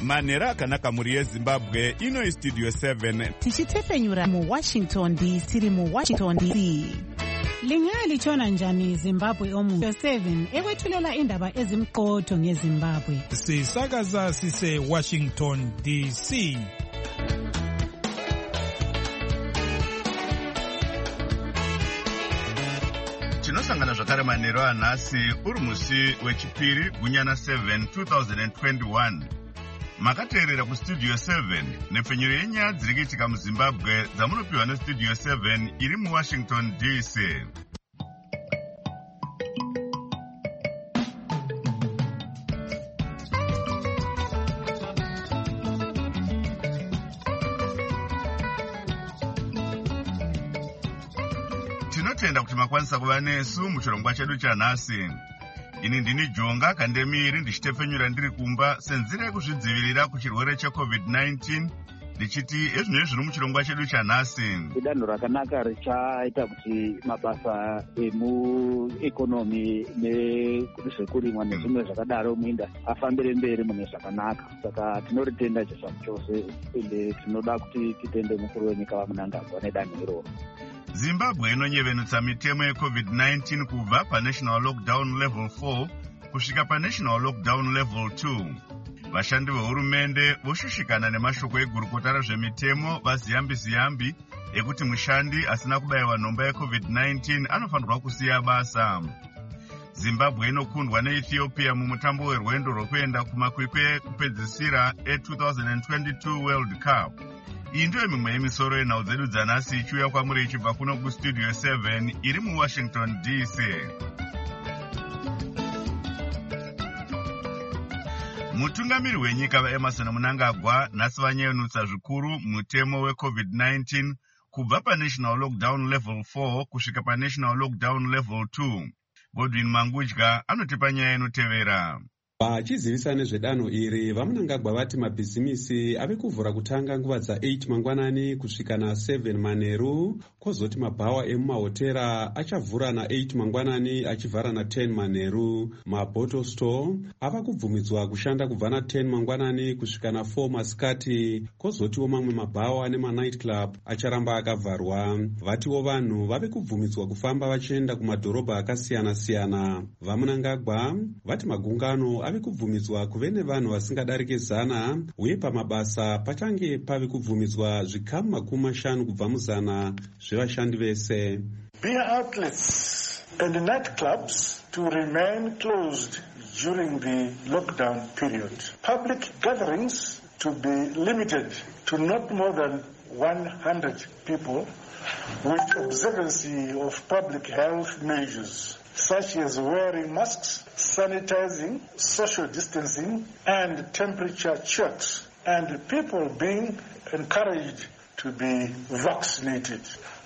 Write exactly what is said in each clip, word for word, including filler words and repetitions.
manhero akanaka mhuri yezimbabwe. Ino istudio seven tichitefenyura muwashington dc tiri muwashington dc. Lingalitshona njani Zimbabwe omuntu seven ekwethulela indaba ezimqotho ngeZimbabwe. Sisakaza sise Washington D C. tinosangana zvakare manhero anhasi uri musi wechipiri gunyana seven two thousand twenty-one. Makateerera kustudio seven nepfenyuro yenyaya dziri kuitika muzimbabwe dzamunopiwa nestudio seven iri muwashington D C. tinotenda kuti makwanisa kuva nesu muchirongwa chedu chanhasi. Ini ndini Jonga Kandemiri ndichitefenyura ndiri kumba senzira yekuzvidzivirira kuchirwere checovid nineteen ndichiti ezvinoi zviri muchirongwa chedu chanhasi. Idanho rakanaka richaita kuti mabasa emuekonomi nezvekurimwa nezvimwe zvakadaro muinda afambire mberi mune zvakanaka. Saka tinoritenda chisamu chose ende tinoda kuti titende mukuru wenyika vaMunangagwa nedanho iroro. Zimbabwe inonyevenutsa mitemo yecovid nineteen kubva panational lockdown level four kusvika panational lockdown level two. Vashandi vehurumende voshushikana nemashoko egurukota rezvemitemo vaziyambi-ziyambi ekuti mushandi asina kubayiwa nhomba yecovid nineteen anofanirwa kusiya basa. Zimbabwe inokundwa neEthiopia mumutambo werwendo rwekuenda kumakwikwi kupedzisira e two thousand twenty-two World Cup. Iyi ndiyo mimwe yemisoro yenhau dzedu dzanhasi ichiuya kwamuri ichibva kuno kustudio seven iri muwashington D C. Mutungamiri wenyika vaEmmerson Mnangagwa nhasi vanyevenutsa zvikuru mutemo wecovid nineteen kubva panational lockdown level four kusvika panational lockdown level two. Godwin Mangudya anotipa nyaya inotevera. Vachizivisa nezvedanho iri, vaMunangagwa vati mabhizimisi ave kuvhura kutanga nguva dza eight mangwanani kusvika na seven manheru, kwozoti mabhawa emumahotera achavhura na eight mangwanani achivhara na ten manheru. Mabottle store ava kubvumidzwa kushanda kubva na ten mangwanani kusvika na four masikati, kwozotiwo mamwe mabhawa nemanight club acharamba akavharwa. Vatiwo vanhu vave kubvumidzwa kufamba vachienda kumadhorobha akasiyana-siyana. VaMunangagwa vati magungano ave kubvumidzwa kuve nevanhu vasingadarike zana, uye pamabasa pachange pave kubvumidzwa zvikamu makumi mashanu kubva muzana zvevashandi vese. Beer outlets and nightclubs to remain closed during the lockdown period. Public gatherings to be limited to not more than one hundred people with observance of public health measures, such as wearing masks, sanitizing, social distancing, and temperature checks, and people being encouraged to be vaccinated.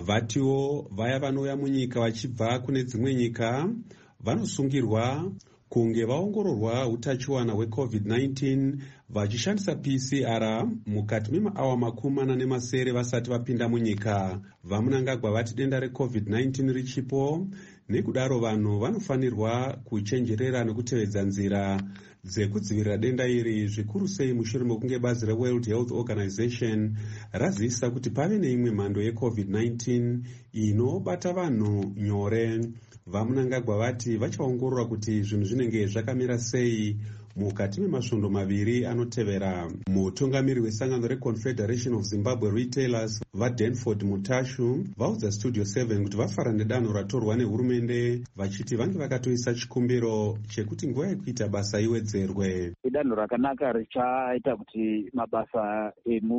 Vatiwo vaya vanouya munyika vachibva kune dzimwe nyika vanosungirwa kunge vaongororwa utachiwana hwecovid nineteen vachishandisa P C R mukati memaawa makumi mana nemasere vasati vapinda munyika. VaMunangagwa vati denda recovid nineteen richipo, nekudaro vanhu vanofanirwa kuchenjerera nekutevedza nzira dzekudzivirira denda iri, zvikuru sei mushure mekunge bazi reWorld Health Organization razivisa kuti pave neimwe mhando yecovid nineteen inobata vanhu nyore. VaMunangagwa vati vachaongorora kuti zvinhu zvinenge zvakamira sei mukati memasvondo maviri anotevera. Mutungamiri wesangano reConfederation of Zimbabwe Retailers vaDanford Mutashu vaudza Studio seven kuti vafara nedanho ratorwa nehurumende, vachiti vange vakatoisa chikumbiro chekuti nguva yekuita basa iwedzerwe. Idanho rakanaka richaita kuti mabasa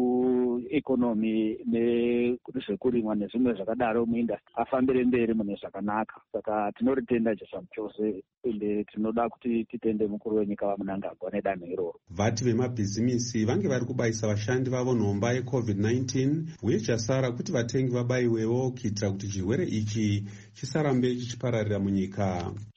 emuekonomi nezvekurimwa nezvimwe zvakadaro muinda afambire mberi mune zvakanaka. Saka tinoritenda chisamu chose ende tinoda kuti titende mukuru wenyika vaMunangagwa nedanho iroro. Vati vemabhizimisi vange vari kubayisa vashandi vavo nhomba yecovid nineteen, uye chasara kuti vatengi vabayiwewo kuitira kuti chirwere ichi chisarambe chichipararira munyika.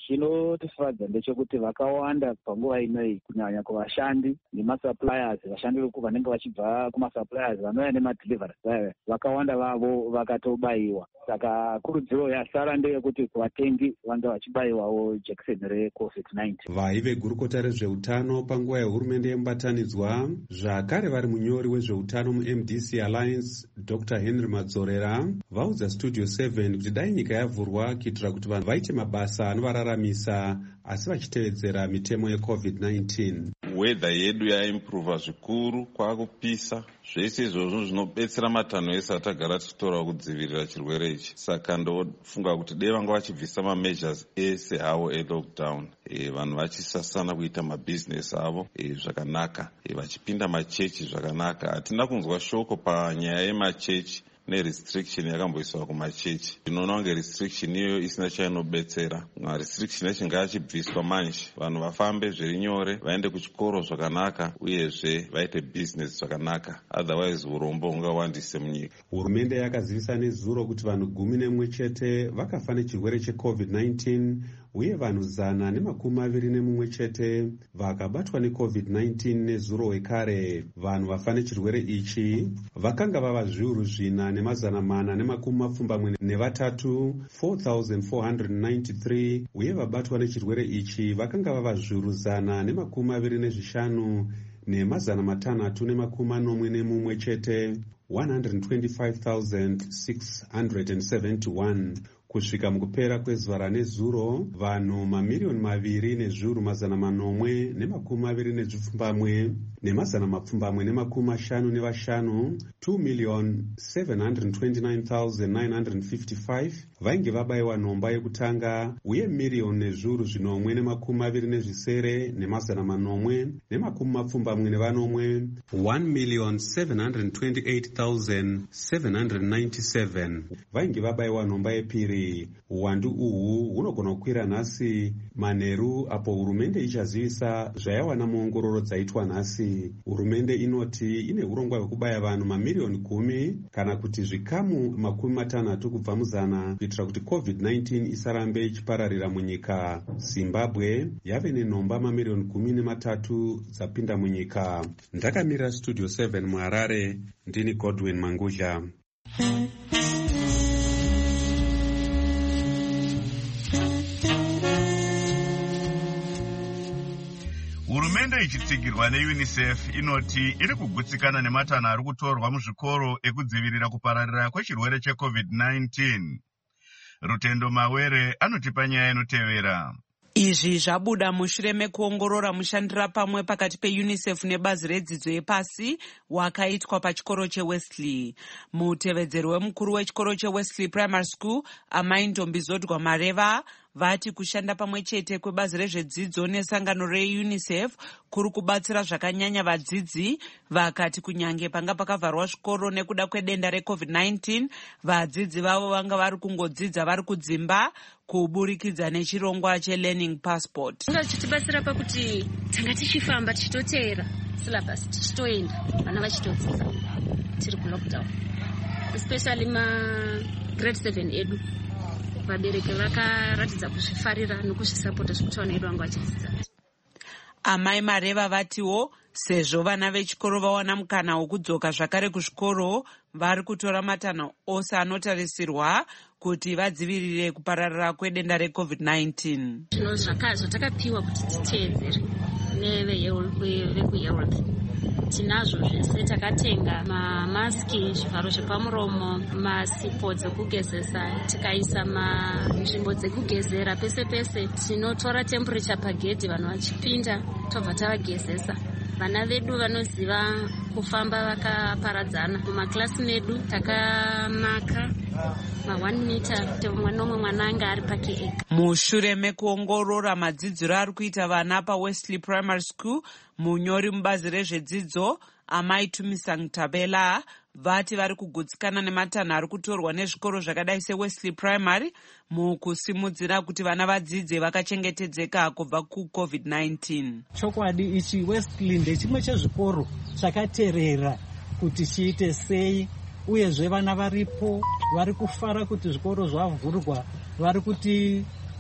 chinotifadza ndechekuti vakawanda panguva inoyi kunyanya kuvashandi nemasuppliers, vashandi vanenge vachibva kumasuppliers vanouya nemadeliveries, vakawanda vavo vakatobayiwa. Saka kurudziro yasara ndeyekuti kuvatengi vange vachibayiwawo jekiseni recovid nineteen. Vaive gurukota rezveutano panguva yehurumende yemubatanidzwa, zvakare vari munyori wezveutano mu-M D C Alliance Doctor Henry Madzorera vaudza Studio seven kuti dai nyika yavhurwa kuitira kuti vanhu vaite mabasa anovararamisa asi vachitevedzera mitemo yecovid nineteen. Weather yedu yaimprova zvikuru, kwakupisa. Zvese izvozvo zvinobetsera matanho ese atagara tichitora kudzivirira chirwere ichi. Saka ndofunga kuti dei vanga vachibvisa mameasures ese hawo elockdown, e, vanhu vachisasana kuita mabhizinesi avo e, zvakanaka, e, vachipinda machechi zvakanaka. Hatina kunzwa shoko panyaya yemachechi nerestriction yakamboiswa kumachechi. Ndinoona kunge restriction iyo isina chainobetsera. Restriction yacho ngayachibviswa manje, vanhu vafambe zviri nyore, vaende kuchikoro zvakanaka, uyezve vaite business zvakanaka, otherwise urombo hungawandise munyika. Hurumende yakazivisa nezuro kuti vanhu gumi nemwe chete vakafa nechirwere checovid nineteen, uye vanhu zana nemakumi maviri nemumwe chete vakabatwa necovid nineteen nezuro wekare. Vanhu vafa nechirwere ichi vakanga vava zviuru zvina nemazana mana nemakumi mapfumbamwe nevatatu, four thousand four hundred ninety-three, uye vabatwa nechirwere ichi vakanga vava zviuru zana nemakumi maviri nezvishanu nemazana matanhatu nemakumi manomwe nemumwe chete, one hundred twenty-five thousand six hundred seventy-one. Kusvika mukupera kwezuva ranezuro, vanhu mamiriyoni maviri nezviuru mazana manomwe nemakumi maviri nezvipfumbamwe nemazana mapfumbamwe nemakumi mashanu nevashanu, two million seven hundred twenty-nine thousand nine hundred fifty-five, vainge vabayiwa nhomba yekutanga, uye miriyoni nezviuru zvinomwe nemakumi maviri nezvisere nemazana manomwe nemakumi mapfumbamwe nevanomwe, one million seven hundred twenty-eight thousand seven hundred ninety-seven, vainge vabayiwa nhomba yepiri. Uwandu uhu hunogona kukwira nhasi manheru apo hurumende ichazivisa zvayawana muongororo dzaitwa nhasi. Hurumende inoti ine urongwa hwekubaya vanhu mamiriyoni gumi kana kuti zvikamu makumi matanhatu kubva muzana kuitira kuti covid nineteen isarambe ichipararira munyika. Zimbabwe yave nenhomba mamiriyoni gumi nematatu dzapinda munyika. Ndakamirira Studio seven muHarare, ndini Godwin Mangudla. Hurumende ichitsigirwa neUNICEF inoti iri kugutsikana nematanho ari kutorwa muzvikoro ekudzivirira kupararira kwechirwere checovid nineteen. Rutendo Mawere anotipa nyaya inotevera. Izvi zvabuda mushure mekuongorora mushandira pamwe pakati peUNICEF nebazi redzidzo yepasi wakaitwa pachikoro cheWesley. Mutevedzeri wemukuru wechikoro cheWesley Primary School, Amai Ndombi Zodwa Mareva, vati kushanda pamwe chete kwebazi rezvedzidzo nesangano reUNICEF kuri kubatsira zvakanyanya vadzidzi. Vakati kunyange panga pakavharwa zvikoro nekuda kwedenda recovid nineteen, vadzidzi vavo vanga vari kungodzidza vari kudzimba kuburikidza nechirongwa chelearning passport. Chitibatsira pakuti tanga tichifamba tichitoteera syllabus tichitoenda vana vachitodzidza tiri kulockdown, especially ma grade seven edu. Vabereki vakaratidza kuzvifarira nekuzvisapota zvekuti vana vedu vanga vachidzidza. Amai Mareva vatiwo sezvo vana vechikoro vawana mukana wokudzoka zvakare kuzvikoro, vari kutora matanho ose anotarisirwa kuti vadzivirire kupararira kwedenda recovid nineteen. Zvino zvatakapiwa kuti titeedzere nevekuhealth tinazvo zvese. Takatenga mamaski, zvivharo zvepamuromo, masipo dzekugezesa, tikaisa manzvimbo dzekugezera pese pese. Tinotora temperature pagedhi vanhu vachipinda tobva tavagezesa. Vana vedu vanoziva kufamba vakaparadzana. Mumaklasi medu takamaka ma one meter kuti mumwe nomwe mwana anga ari pake ega. Mushure mekuongorora madzidziro ari kuita vana paWesley Primary School, munyori mubazi rezvedzidzo Amai Tumisang Tabela vati vari kugutsikana nematanho ari kutorwa nezvikoro zvakadai seWesley Primary mukusimudzira kuti vana vadzidze vakachengetedzeka kubva kucovid nineteen. Chokwadi ichi Wesley ndechimwe chezvikoro chakaterera kuti chiite sei, uyezve vana varipo vari kufara kuti zvikoro zvavhurwa, vari kuti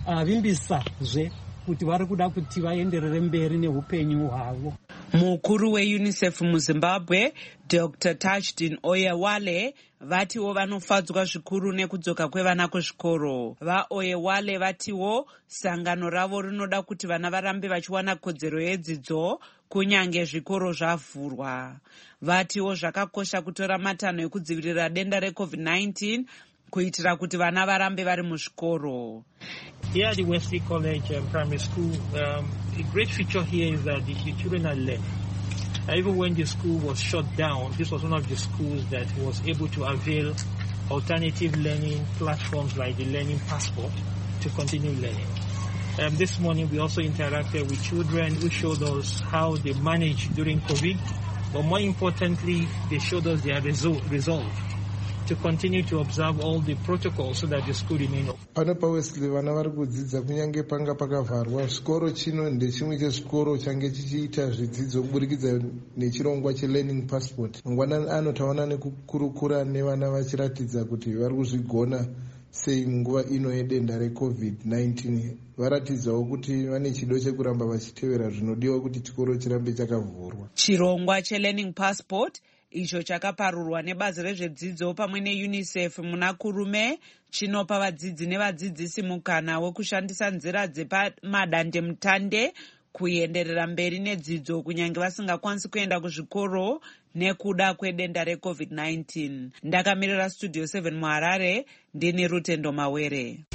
avimbisazve kuti vari kuda kuti vaenderere mberi neupenyu hwavo. Mukuru weUNICEF muZimbabwe Doctor Tajudeen Oyewale vatiwo vanofadzwa zvikuru nekudzoka kwevana kuzvikoro. VaOyewale vatiwo sangano ravo rinoda kuti vana varambe vachiwana kodzero yedzidzo kunyange zvikoro zvavhurwa. Vatiwo zvakakosha kutora matanho ekudzivirira denda reCovid nineteen kuitira kuti vana varambe vari muzvikoro. Here at the Wesley College um, Primary School, um, a great feature here is that the, the children are learning. Uh, even when the school was shut down, this was one of the schools that was able to avail alternative learning platforms like the Learning Passport to continue learning. Um, this morning we also interacted with children who showed us how they managed during COVID, but more importantly, they showed us their resol- resolve to continue to observe all the protocols so that the school remain open. Pano pa Wesley vana vari kudzidza kunyange panga pakavharwa. Chikoro chino ndechimwe chezvikoro change chichiita zvidzidzo kuburikidza nechirongwa cheLearning Passport. Mangwanani ano taona nekukurukura nevana vachiratidza kuti vari kuzvigona sei munguva ino yedenda reCovid nineteen. Varatidzawo kuti vane chido chekuramba vachitevera zvinodiwa kuti chikoro chirambe chakavhurwa. Chirongwa cheLearning Passport icho chakaparurwa nebazi rezvedzidzo pamwe neUNICEF muna kurume chinopa vadzidzi nevadzidzisi mukana wekushandisa nzira dzepamadandemutande kuenderera mberi nedzidzo kunyange vasingakwanisi kuenda kuzvikoro nekuda kwedenda reCovid nineteen. Ndakamirira Studio seven muHarare, ndini Rutendo Mawere.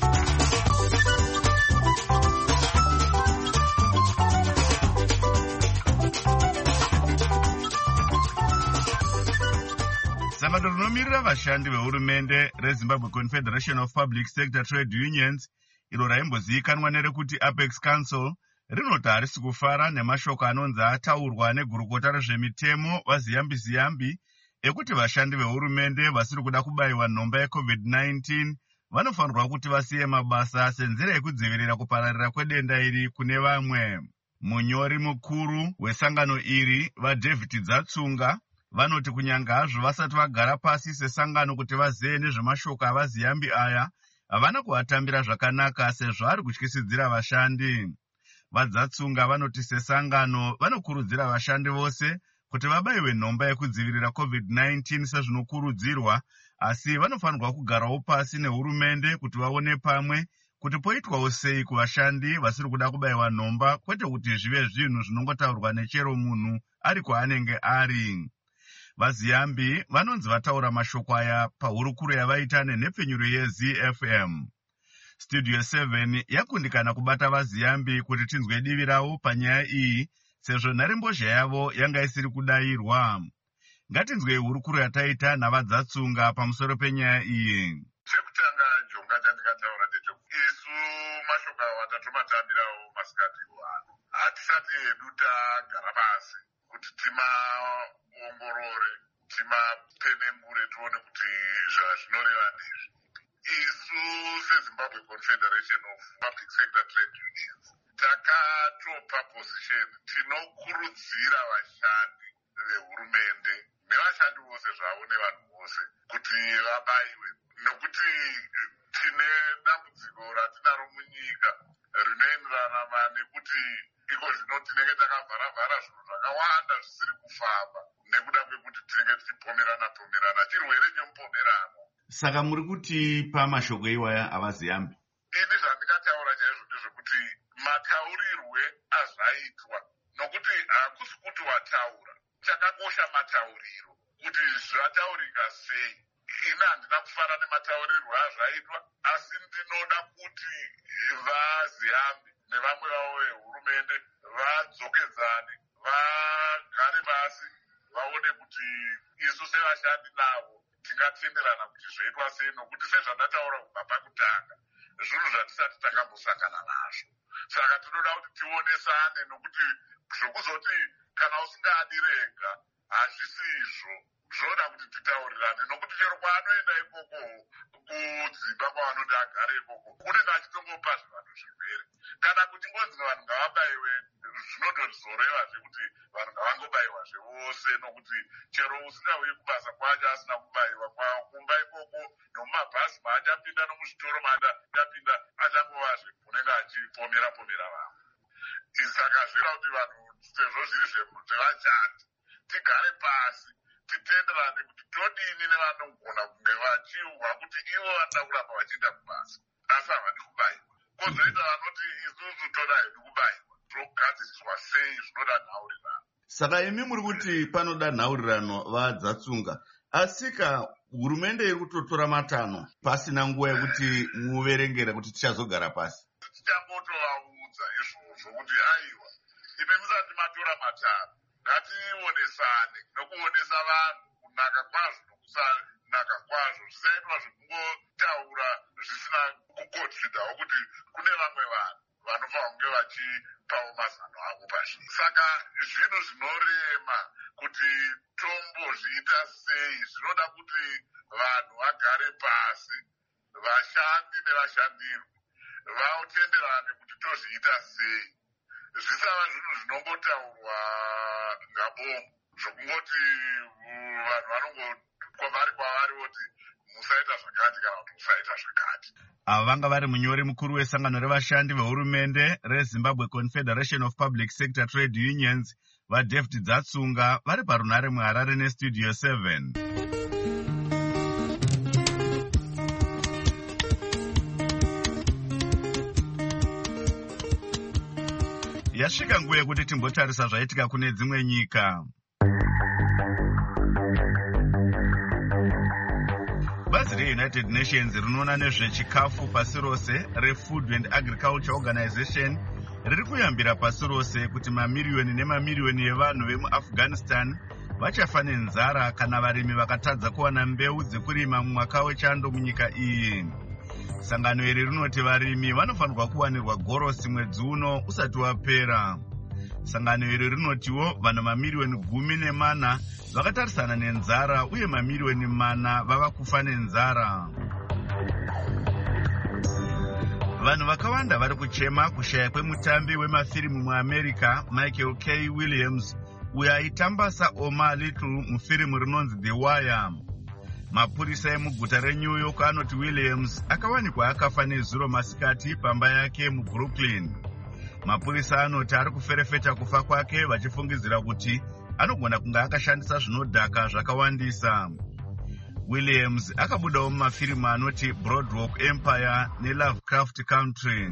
Sangano rinomirira vashandi vehurumende reZimbabwe Confederation of Public Sector Trade Unions, iro raimbozivikanwa nerekuti Apex Council, rinoti harisi kufara nemashoko anonzi ataurwa negurukota rezvemitemo vaZiyambi Ziyambi ekuti vashandi vehurumende vasiri kuda kubayiwa nhomba yeCovid nineteen vanofanirwa kuti vasiye mabasa senzira yekudzivirira kupararira kwedenda iri kune vamwe. Munyori mukuru wesangano iri vaDavid Dzatsunga vanoti kunyanga hazvo vasati vagara pasi sesangano kuti vazive nezvemashoko avaZiyambi aya, havana kuvatambira zvakanaka sezvo ari kutyisidzira vashandi. VaDzatsunga vanoti sesangano vanokurudzira vashandi vose kuti vabayiwe nhomba yekudzivirira COVID nineteen sezvinokurudzirwa, asi vanofanirwa kugarawo pasi nehurumende kuti vaone pamwe kuti poitwawo sei kuvashandi vasiri kuda kubayiwa nhomba, kwete kuti zvive zvinhu zvinongotaurwa nechero munhu ari kwaanenge ari. VaZiyambi vanonzi vataura mashoko aya pahurukuro yavaita nenhepfenyuro yeZ F M. Studio seven yakundikana kubata vaZiyambi kuti tinzwe divi ravo panyaya iyi sezvo nharembozha yavo yanga isiri kudayirwa. Ngatinzwe hurukuro yataita navaDzatsunga pamusoro penyaya iyi. Chekutanga jonga chandikataura ndechekuti isu mashoko awo atatomatambirawo masikati ano. Hatisati hedu tagara pasi kuti timaongorore, timapenengure tione kuti zvazvinoreva ndizvi. Isu seZimbabwe Confederation of Public Sector Trade Unions takatopa position, tinokurudzira vashandi vehurumende nevashandi vose zvavo nevanhu vose kuti vabayiwe, nokuti tine dambudziko ratinaro munyika rinoenderana nekuti iko zvino tinenge takavhara-vhara zvinhu zvakawanda zvisiri kufamba nekuda kwekuti tinenge tichipomerana pomerana chirwere chemupomerano. Saka muri kuti pamashoko iwaya avaZiyambi? Ini zvandikataura chaizvo ndezvekuti mataurirwe azvaitwa, nokuti hakusi kuti wataura, chakakosha matauriro kuti zvataurika sei. Ini handina kufara nemataurirwe azvaitwa, asi ndinoda kuti vaZiyambi nevamwe vavo vehurumende vadzokedzane, vagare pasi, vaone kuti isu sevashandi navo tingatenderana kuti zvoitwa sei, nokuti sezvandataura kubva pakutanga zvinhu zvatisati takambosangana nazvo. Saka tinoda kuti tionesane, nokuti zvokuzoti kana usingadi rega hazvisizvo, zvoda kuti titaurirane, nokuti chero kwaanoenda ikoko kudzimba kwavanoti agare ikoko unenge achitongopa zvevanhu zvirwere. Kana kuti ngonzi vanhu ngavabayiwe, zvinotozorevazve kuti vanhu ngavangobayiwa zvevose, nokuti chero usingauyi kubasa kwacho asina kubayiwa kumba ikoko nomumabhasi mabhasi maachapinda nomuzvitoro maachapinda achangova zvekunenge achipomera pomera vamwe. Saka zvira kuti vanhu sezvo zviri zvevashandi tigare pasi titenderane kuti todini nevanogona kunge vachiuhwa kuti ivo vanoda kuramba vachienda kubasa asi havadi kubayiwa. Kozoita vanoti isusu toda hedu kubayiwa, togadziriswa sei zvinoda nhaurirano. Saka imi muri kuti panoda nhaurirano vadzatsunga, asika hurumende iri kutotora matanho pasina nguva yekuti muverengera kuti tichazogara pasi. Tichangotovaudza izvozvo kuti aiwa, imi musati matora matanho ngationesane nokuonesa vanhu kunaka kwazvo nokusanaka kwazvo, zvisaitwa zvekungotaura zvisina kukodzidhawo kuti kune vamwe vanhu vanofanira kunge vachipawo mazano avo pashi. Saka zvinhu zvinorema kuti tombozviita sei, zvinoda kuti vanhu vagare pasi, vashandi nevashandirwi vatenderane kuti tozviita sei. Zvisava zvinhu zvinongotaurwa ngabomu zvokungoti vanhu vanongovari kwavari voti musaita zvakati kana kuti musaita zvakati. Ava vanga vari munyori mukuru wesangano revashandi vehurumende reZimbabwe Confederation of Public Sector Trade Unions vaDavid Dzatsunga vari parunhare muHarare neStudio seven. Yasvika nguva yekuti timbotarisa zvaitika kune dzimwe nyika. Bazi reUnited Nations rinoona nezvechikafu pasi rose reFood and Agriculture Organization riri kuyambira pasi rose kuti mamiriyoni nemamiriyoni evanhu vemuAfghanistan vachafa nenzara kana varimi vakatadza kuwana mbeu dzekurima mumwaka wechando munyika iyi. Sangano iri rinoti varimi vanofanirwa kuwanirwa gorosi mwedzi uno usati wapera. Sangano iri rinotiwo vanhu mamiriyoni gumi nemana vakatarisana nenzara uye mamiriyoni mana vava kufa nenzara. Vanhu vakawanda vari kuchema kushaya kwemutambi wemafirimu muAmerica Michael K. Williams uyo aitambasa Omar Little mufirimu rinonzi The Wire. Mapurisa emuguta reNew York anoti Williams akawanikwa akafa nezuro masikati pamba yake muBrooklyn. Mapurisa anoti ari kuferefeta kufa kwake vachifungidzira kuti anogona kunge akashandisa zvinodhaka zvakawandisa. Williams akabudawo mumafirimu anoti Boardwalk Empire neLovecraft Country.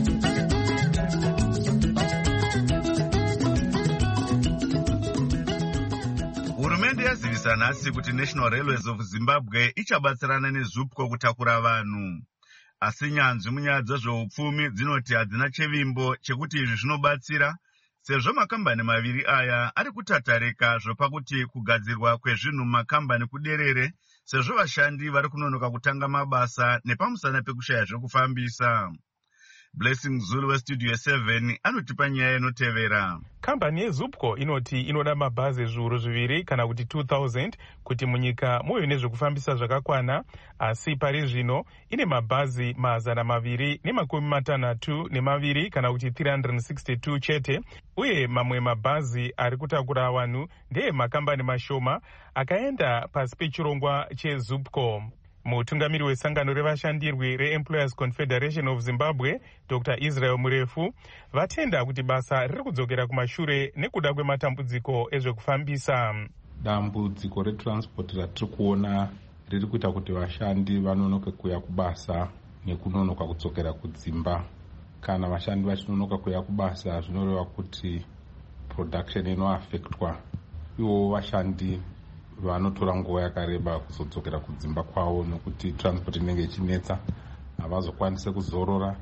Hurumende yazivisa nhasi kuti National Railways of Zimbabwe ichabatsirana neZupco kutakura vanhu. Asi nyanzvi munyaya dzezveupfumi dzinoti hadzina chevimbo chekuti izvi zvinobatsira, sezvo makambani maviri aya ari kutatarika zvopakuti kugadzirwa kwezvinhu mumakambani kuderere, sezvo vashandi vari kunonoka kutanga mabasa nepamusana pekushaya zvekufambisa. Blessing Zulu weStudio seven anotipa nyaya inotevera. Kambani yeZupco inoti inoda mabhazi zviuru zviviri kana kuti two thousand kuti munyika muve nezvekufambisa zvakakwana, asi pari zvino ine mabhazi mazana maviri nemakumi matanhatu nemaviri kana kuti three hundred sixty-two chete, uye mamwe mabhazi ari kutakura vanhu ndeye makambani mashoma akaenda pasi pechirongwa cheZupco. Mutungamiri wesangano revashandirwi reEmployers Confederation of Zimbabwe Doctor Israel Murefu vatenda kuti basa riri kudzokera kumashure nekuda kwematambudziko ezvekufambisa. Dambudziko retransport ratiri kuona riri kuita kuti vashandi vanonoke kuya kubasa nekunonoka kudzokera kudzimba. Kana vashandi vachinonoka kuya kubasa zvinoreva kuti production inoaffectwa. Ivo vashandi vanotora nguva yakareba kuzodzokera kudzimba kwavo nokuti transport inenge ichinetsa, havazokwanise kuzorora,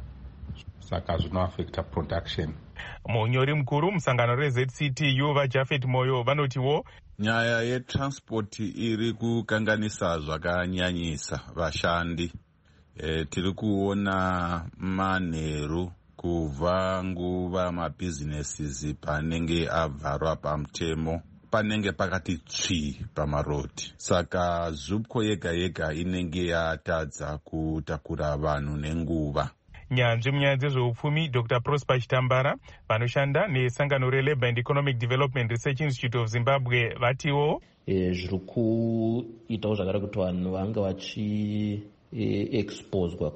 saka zvinoaffecta production. Munyori mukuru musangano reZ C T U vaJafet Moyo vanotiwo nyaya yetransport iri kukanganisa zvakanyanyisa vashandi. E, tiri kuona manheru kubva nguva mabhizinesi panenge abvarwa pamutemo panenge pakati tsvi pamarodi. Saka Zupco yega yega inenge yatadza kutakura vanhu nenguva. Nyanzvi munyaya dzezveupfumi Doctor Prosper Chitambara vanoshanda nesangano reLabour and Economic Development Research Institute of Zimbabwe vatiwo e, zviri kuitawo zvakare kuti vanhu vange vachi exposwa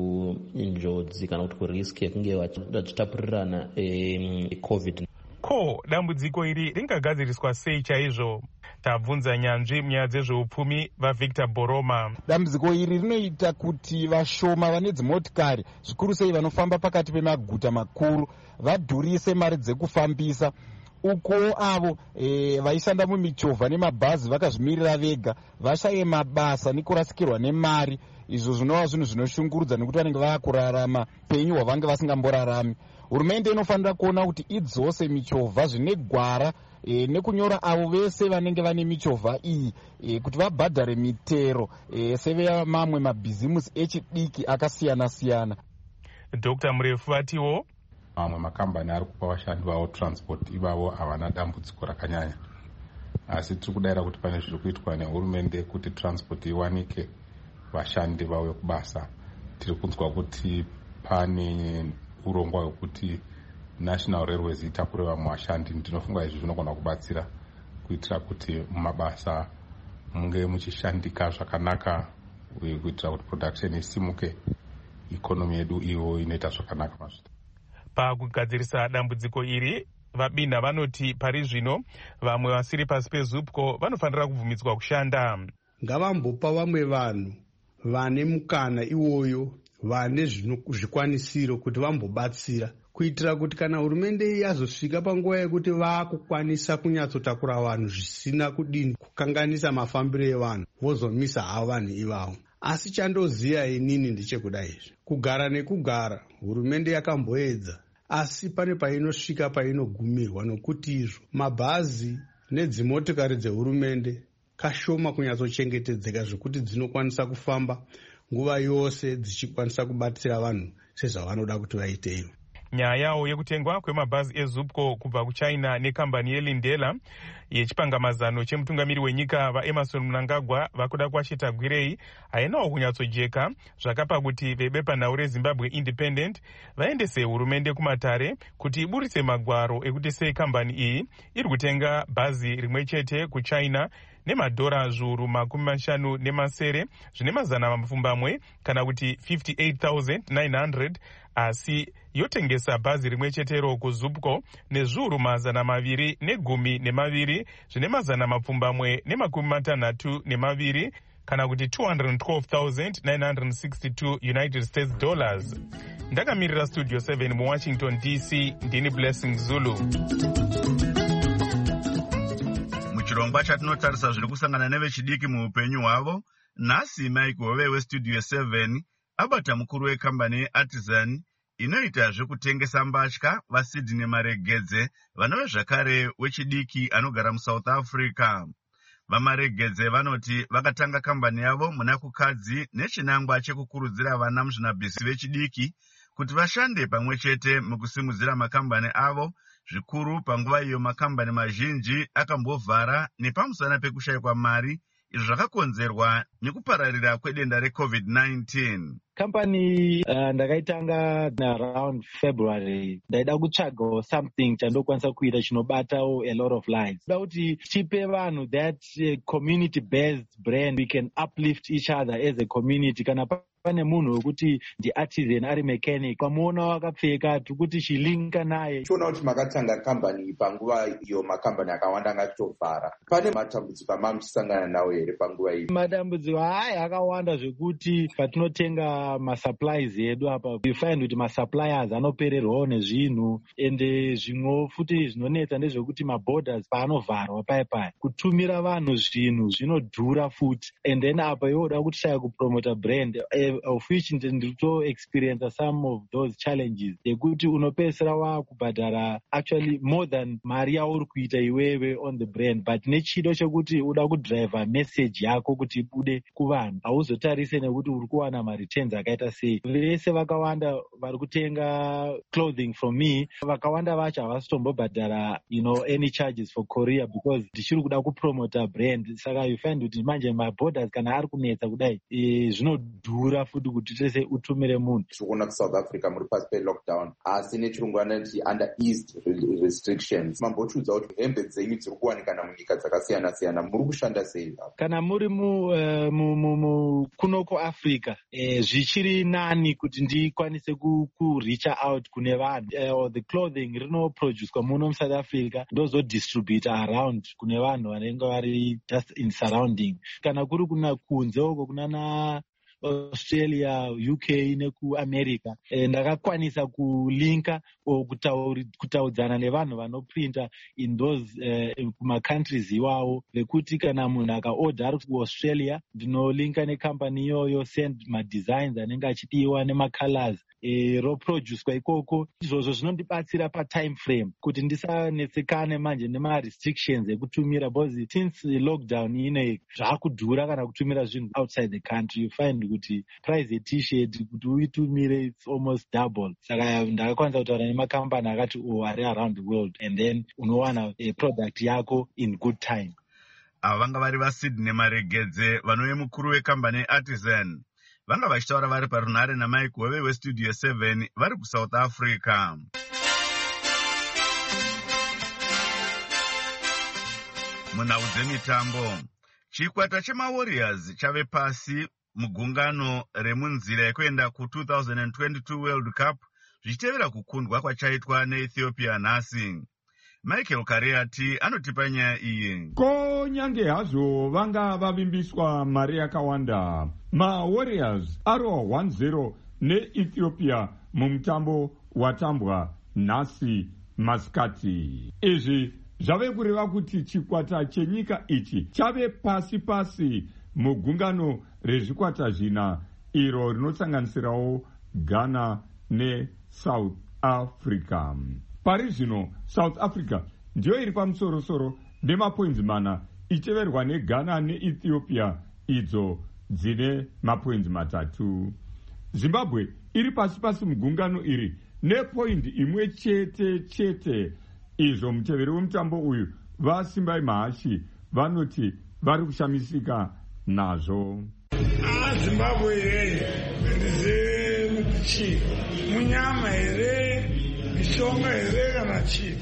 kunjodzi kana kuti kurisk yekunge vachitapurirana covid. Ko dambudziko iri ringagadziriswa sei chaizvo? Tabvunza nyanzvi munyaya dzezveupfumi vaVictor Boroma. Dambudziko iri rinoita kuti vashoma vane dzimotikari zvikuru sei vanofamba pakati pemaguta makuru vadhurise mari dzekufambisa, uko avo e, vaishanda mumichovha nemabhazi vakazvimirira vega vashaye mabasa nekurasikirwa nemari. Izvo zvinova zvinhu zvinoshungurudza nekuti vanenge vakurarama penyu hwavange vasingamborarami. Hurumende inofanira kuona kuti idzose michovha zvine gwara e, nekunyora avo vese vanenge vane michovha iyi e, kuti vabhadhare mitero e, seve mamwe mabhizimusi echidiki akasiyana siyana. Dr Murefu atiwo mamwe makambani ari kupa vashandi vavo transport ivavo havana dambudziko rakanyanya, asi tiri kudayira kuti pane zviri kuitwa nehurumende kuti transport iwanike vashandi vauye kubasa. Tiri kunzwa kuti pane urongwa hwekuti National Railways itakure vamwe vashandi. Ndinofunga izvi zvinogona kubatsira kuitira kuti mumabasa munge muchishandika zvakanaka kuitira kuti production isimuke, ikonomi yedu iyo inoita zvakanaka mazvita. Pakugadzirisa dambudziko iri, vabinha vanoti pari zvino vamwe vasiri pasi pezupco vanofanira kubvumidzwa kushanda. Ngavambopa vamwe vanhu vane mukana iwoyo, vane zvikwanisiro kuti vambobatsira, kuitira kuti kana hurumende yazosvika panguva yekuti vaakukwanisa kunyatsotakura vanhu zvisina kudini kukanganisa mafambiro evanhu, vozomisa havo vanhu ivavo. Asi chandoziya inini ndechekuda izvi, kugara nekugara hurumende yakamboedza, asi pane painosvika painogumirwa, nokuti izvo mabhazi nedzimotikari dzehurumende kashoma kunyatsochengetedzeka zvekuti dzinokwanisa kufamba nguva yose dzichikwanisa kubatsira vanhu sezvavanoda kuti vaiteyo. Nyayawo yekutengwa kwemabhazi ezupco kubva kuchina nekambani yeLindela yechipangamazano chemutungamiri wenyika vaEmerson Mnangagwa vakuda kuachita gwirei hainawo kunyatsojeka, zvakapa kuti vebepanhau reZimbabwe Independent vaendese hurumende kumatare kuti iburitse magwaro ekuti sei kambani iyi iri kutenga bhazi rimwe chete kuchina nemadhora zviuru makumi mashanu nemasere zvine mazana mapfumbamwe kana kuti fifty-eight thousand nine hundred, asi yotengesa bhazi rimwe chetero kuzupco nezviuru mazana maviri negumi nemaviri zvine mazana mapfumbamwe nemakumi matanhatu nemaviri kana kuti two hundred twelve thousand nine hundred sixty-two United States dollars. Ndakamirira studio seven muWashington D C, ndini Blessing Zulu. Muchirongwa chatinotarisa zviri kusangana nevechidiki muupenyu hwavo, nhasi Mike Hove westudio seven abata mukuru wekambani yeArtisan inoita zvekutengesa mbatya vaSydney Maregedze vanove zvakare wechidiki anogara muSouth Africa. Vamaregedze vanoti vakatanga kambani yavo muna kukadzi nechinangwa chekukurudzira vana muzvinabhisi vechidiki kuti vashande pamwe chete mukusimudzira makambani avo, zvikuru panguva iyo makambani mazhinji akambovhara nepamusana pekushayikwa mari, izvo zvakakonzerwa nekupararira kwedenda recovid nineteen. Company uh, ndakaitanga around February. Ndaida kutsvaga something chandokwanisa kuita chinobatawo a lot of lives. Ndaida kuti tipe vanhu that uh, community based brand, we can uplift each other as a community. Kana pane munhu wekuti ndiartisan ari mechanic, pamuona wakapfeka tukuti chilinka naye. Tiona kuti makatanga kambani panguva iyo makambani akawanda akatovhara. Pane matambudziko amamusangana nawo here panguva iyi? Matambudziko haya akawanda zvekuti patinotenga masupplies edu apa we find kuti masuppliers anopererwawo nezvinhu, ende zvimwe futi zvinonetsa ndezvekuti maborders paanovharwa paya paya kutumira vanhu zvinhu zvinodhura futi, and then apa yoda kuti shaya kupromota brand of which ndiri to experience some of those challenges yekuti unopesera wakubhadhara actually more than mari yauri kuita iwewe on the brand, but nechido chekuti uda kudrive message yako kuti ibude kuvanhu hauzotarise nekuti uri kuwana mareturns akaita sei. Vese vakawanda vari kutenga clothing from me, vakawanda vacho havasitombobhadhara you know any charges for courier because ndichiri kuda kupromota brand. Saka you find kuti manje maborders kana ari kunetsa kudai e, zvinodhura futi kuti tese utumire munhu. Tikuona kuSouth Africa muri pasi pelockdown asi nechirungu vanoti under eased restrictions. Mambotiudza kuti hembe dzenyu dziri kuwanikana munyika dzakasiyana siyana, muri kushanda sei? Kana muri mu uh, kuno kuAfrica zvichiri nani kuti ndikwanise kuricha out kune vanhu uh, the clothing rinoproducwa muno muSouth Africa ndozodistributa around kune vanhu vanenge vari just in surrounding, kana kuri kuna kunze uko kunana Australia, U K nekuAmerica. E, ndakakwanisa kulinka o kutaudzana nevanhu vanoprinta in those uh, kuma-countries iwawo, vekuti kana munhu akaorder ari kuAustralia ndinolinka nekambani iyoyo, send ma-designs anenge achidiwa nema-colors e, roproducwa ikoko. Izvozvo zvinondibatsira pa-time frame kuti ndisanetsekane manje nema-restrictions ekutumira, because since lockdown ine zvakudhura kana kutumira zvinhu outside the country. You find kuti price ye-t-shirt kuti uitumire it's almost double. Saka ndakakwanisa kutaura nemakambani akati oh, ari around the world, and then unowana a product yako in good time. Ava vanga vari vaSydney Maregedze, vanove mukuru wekambani Artisan. Vanga vachitaura vari parunhare naMike Hove weStudio seven vari kuSouth Africa. Munhau dzemitambo, chikwata chemaWarriors chave pasi mugungano remunzira yekuenda ku-twenty twenty-two World Cup zvichitevera kukundwa kwachaitwa neEthiopia nhasi. Michael Kariati anotipa nyaya iyi. Ko nyange hazvo vanga vavimbiswa mari yakawanda, maWarriors arwa one zero neEthiopia mumutambo watambwa nhasi masikati. Izvi zvave kureva kuti chikwata chenyika ichi chave pasi pasi mugungano rezvikwata zvina iro rinosanganisirawo Ghana neSouth Africa. Pari zvino South Africa ndiyo iri pamusorosoro nemapoints mana ichiteverwa neGhana neEthiopia idzo dzine mapoints matatu. Zimbabwe iri pasi pasi mugungano iri nepoindi imwe chete chete. Izvo muteveri wemutambo uyu vaSimbai Mahashi vanoti vari kushamisika nazvo. Zimbabwe here ndize chi munyama here mishonga here kana chi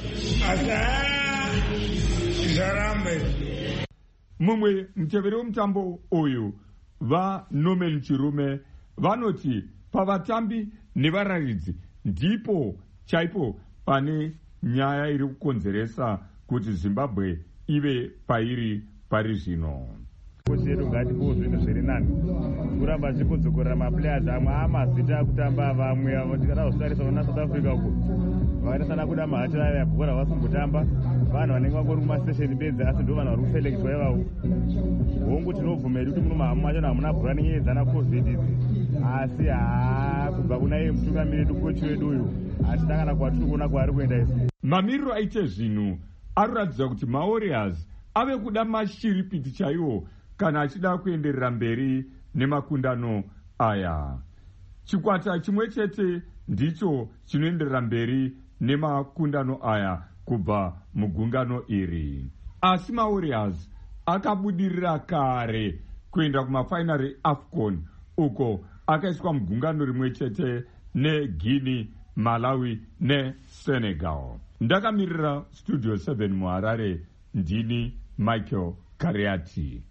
asa zvarambe. Mumwe muteveri wemutambo uyu vaNorman Chirume vanoti pavatambi nevararidzi ndipo chaipo pane nyaya iri kukonzeresa kuti Zimbabwe ive pairi pari zvino. Kuzvedu ngatipuwe zvinhu zviri nani, kuramba zvikudzokera maplayers amwe amazita akutamba vamwe avo tikada kusarisa vana South Africa uko vakaita sana kuda mahatira yabhora vasimbotamba vanhu vanenge vangori kumastation bedzi asi ndo vanhu vari kuselekitwa ivavo. Hongu tinobvumeri kuti muno mahamu macho hamuna bhora nenyaya covid idzi, asi haa kubva kuna iye mutungamiri wedu kochi wedu uyu achitangana kwatiri kuona kwaari kuenda isi. Mamiriro aite zvinhu anoratidza kuti maWarriors ave kuda mashiripiti chaiwo kana achida kuenderera mberi nemakundano aya. Chikwata chimwe chete ndicho chinoenderera mberi nemakundano aya kubva mugungano iri. Asi maWarriors akabudirira kare kuenda kumafainari eAFCON uko akaiswa mugungano rimwe chete neGuinea, Malawi neSenegal. Ndakamirira Studio seven muHarare, ndini Michael Kariati.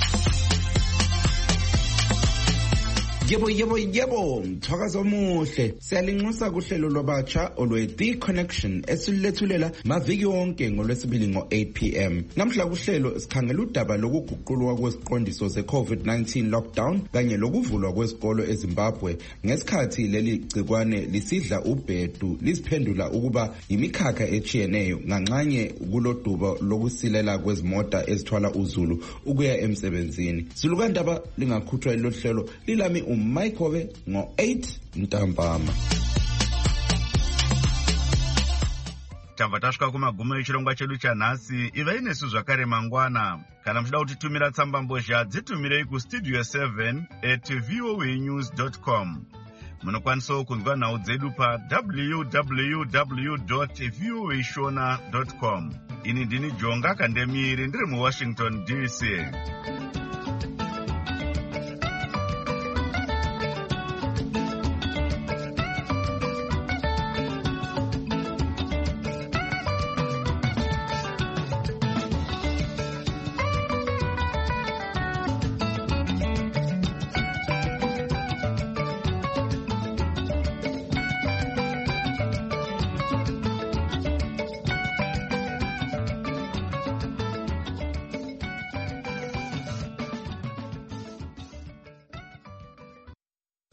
Yebo yebo yebo, mthwakazo omuhle. Siyalinxusa kuhlelo lwabatsha olwe-The Connection esilethulela maviki wonke ngolwesibili ngo-eight p m. Namhla kuhlelo sikhangela udaba lokuguqulwa kweziqondiso ze-COVID nineteen lockdown kanye lokuvulwa kwezikolo eZimbabwe ngesikhathi leli gcikwane lisidla ubhedu lisiphendula ukuba imikhakha echiyeneyo nganxanye kuloduba lokusilela kwezimota ezithwala uzulu ukuya emsebenzini. Zulukandaba lingakhuthwa lelo hlelo lilami Mike Hove ngo-eight ntambama. Tabva tasvika kumagumo echirongwa chedu chanhasi. Ivai nesu zvakare mangwana. Kana muchida kutitumira tsamba mbozha dzitumirei kustudio seven at voanews dot com. Munokwanisawo kunzwa nhau dzedu pa w w w dot voashona dot com. Ini ndini Jonga Kandemiri ndiri muWashington D C.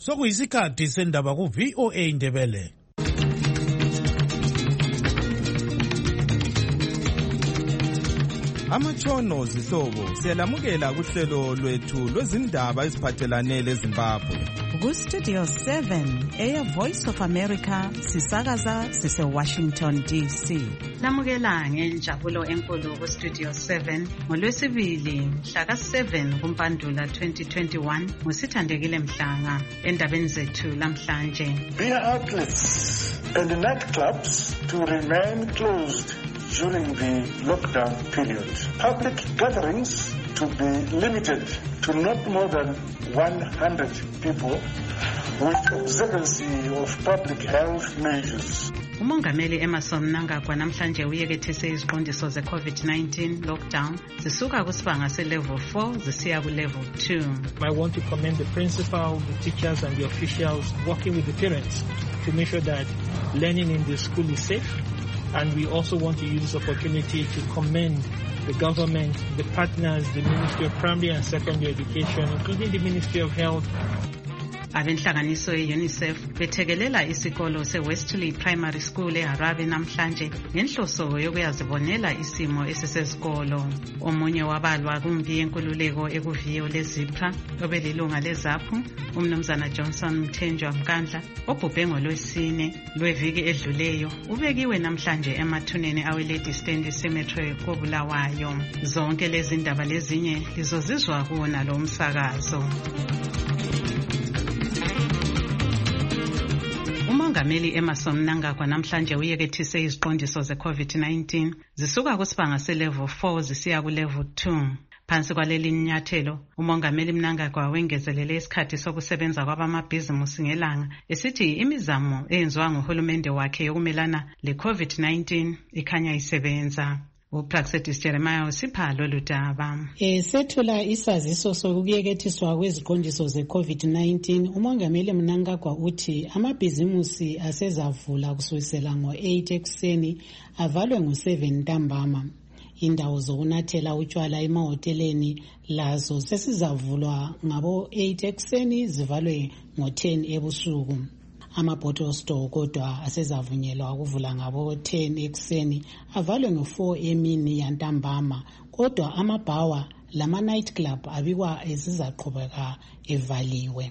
sokuyisikhathi sendaba ku-V O A Indebele. Amatshono zihlobo siyalamukela kuhlelo lwethu lwezindaba eziphathelane leZimbabwe. Ku-Studio seven, Air Voice of America, sisakaza sise Washington D C. Lamukela ngenjabulo enkulu ku-Studio seven ngolwesibili mhla ka seven kuMpandula twenty twenty-one ngusithandekile Mhlanga endabeni zethu lamhlanje. Beer outlets and nightclubs to remain closed during the lockdown period. Public gatherings to be limited to not more than one hundred people with observance of public health measures. Umongameli Emerson Mnangagwa namhlanje uyekethise iziqondiso ze-COVID nineteen lockdown zisuka kusibanga se-level four zisiya ku-level two. I want to commend the principal, the teachers and the officials working with the parents to make sure that learning in the school is safe. And we also want to use this opportunity to commend the government, the partners, the Ministry of Primary and Secondary Education, including the Ministry of Health. Abenhlanganiso ye-UNICEF bethekelela isikolo se-Westley Primary School eHarare namhlanje ngenhloso yokuyazibonela isimo esisesikolo. Omunye wabalwa kumbi yenkululeko ekuviyo leZIPRA obelilunga leZAPHU, umnumzana Johnson Mthenjwa Mkandla, obhubhe ngolwesine lweviki edluleyo, ubekiwe namhlanje emathuneni awe-Lady Stanley Cemetery koBulawayo. Zonke lezi ndaba lezinye lizozizwa kuwona lo msakazo. Umongameli Emerson Mnangagwa namhlanje uyekethise iziqondiso ze-COVID nineteen zisuka kusibanga se-level four zisiya ku-level two. Phansi kwaleli nyathelo, umongameli Mnangagwa wengezelele isikhathi sokusebenza kwabamabhizimusi ngelanga esithi imizamo eyenziwa nguhulumende wakhe yokumelana le-COVID nineteen ikhanya isebenza. uPraxedis Jeremiah usipha lolu daba. Esethula isaziso sokuyekethiswa kweziqondiso ze-COVID nineteen, umongameli Mnangagwa uthi amabhizimusi asezavula kusukela ngo-eight ekuseni avalwe ngo-seven ntambama. Indawo zokunathela utshwala emahoteleni lazo sesizavulwa ngabo-eight ekuseni zivalwe ngo-ten ebusuku. Ama-bottle store kodwa asezavunyelwa ukuvula ngabo-ten ekuseni avalwe ngo-four emini yantambama, kodwa amabhawa lama-night club abikwa ezizaqhubeka evaliwe.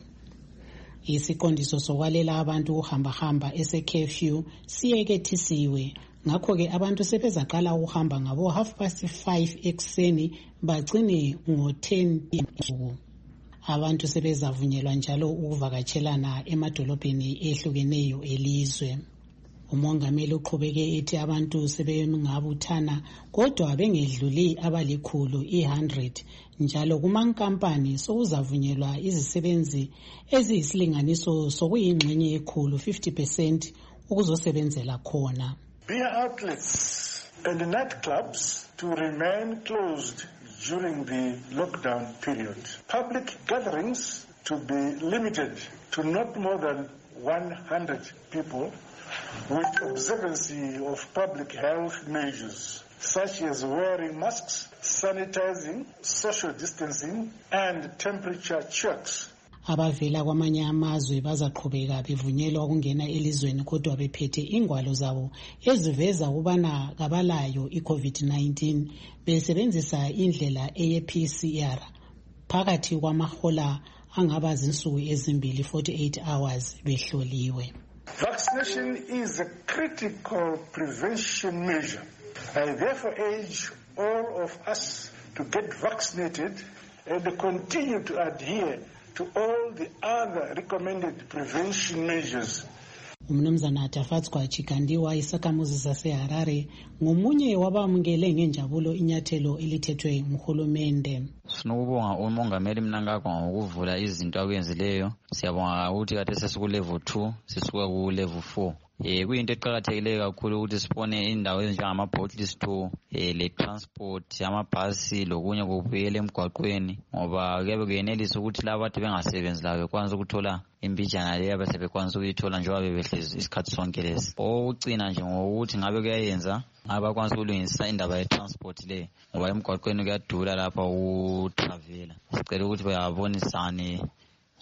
Isiqondiso sokwalela abantu ukuhambahamba ese-curfew siyekethisiwe, ngakho-ke abantu sebezaqala ukuhamba ngabo half past five ekuseni bagcine ngo-ten ebusuku. Abantu sebezavunyelwa njalo ukuvakatshelana emadolobheni ehlukeneyo elizwe. Umongameli uqhubeke ethi abantu sebengabuthana kodwa bengedluli abalikhulu one hundred, njalo kumankampani sokuzavunyelwa izisebenzi eziyisilinganiso sokuyingxenye ekhulu fifty percent ukuzosebenzela khona. Beer outlets and nightclubs to remain closed during the lockdown period. Public gatherings to be limited to not more than one hundred people with observance of public health measures, such as wearing masks, sanitizing, social distancing, and temperature checks. Abavela kwamanye amazwe bazaqhubeka bevunyelwa ukungena elizweni kodwa bephethe ingwalo zabo eziveza ukubana kabalayo i-COVID nineteen besebenzisa indlela eye-P C R phakathi kwamahola angaba zinsuku ezimbili forty-eight hours behloliwe. Vaccination is a critical prevention measure. I therefore urge all of us to get vaccinated and continue to adhere to all the other recommended prevention measures. Umnumzana Tafatswa Chikandiwa isakhamuzi saseHarare ngomunye wabamukele ngenjabulo inyathelo elithethwe nguhulumende. Sinokubonga umongameli Mnangagwa ngokuvula izinto akwenzileyo. Siyabonga ukuthi kade sesiku level two sisuka ku level four. Eh kuyinto eqhakathekileyo kakhulu ukuthi sibone indawo ezinjengama bottle store, eh le transport, amabhasi lokunye kubuyele emgwaqweni ngoba kuyabe kuyenelisa ukuthi labo bathi bengasebenzi lawo bekwanisa ukuthola imbijana leyo abasebekwanisa ukuyithola njengoba bebehlezi isikhathi sonke lesi. Okucina nje ngokuthi ngabe kuyayenza abakwanisa ukulungisa indaba ye transport le ngoba emgwaqweni kuyadura lapha ukutravela. Sicela ukuthi bayabonisane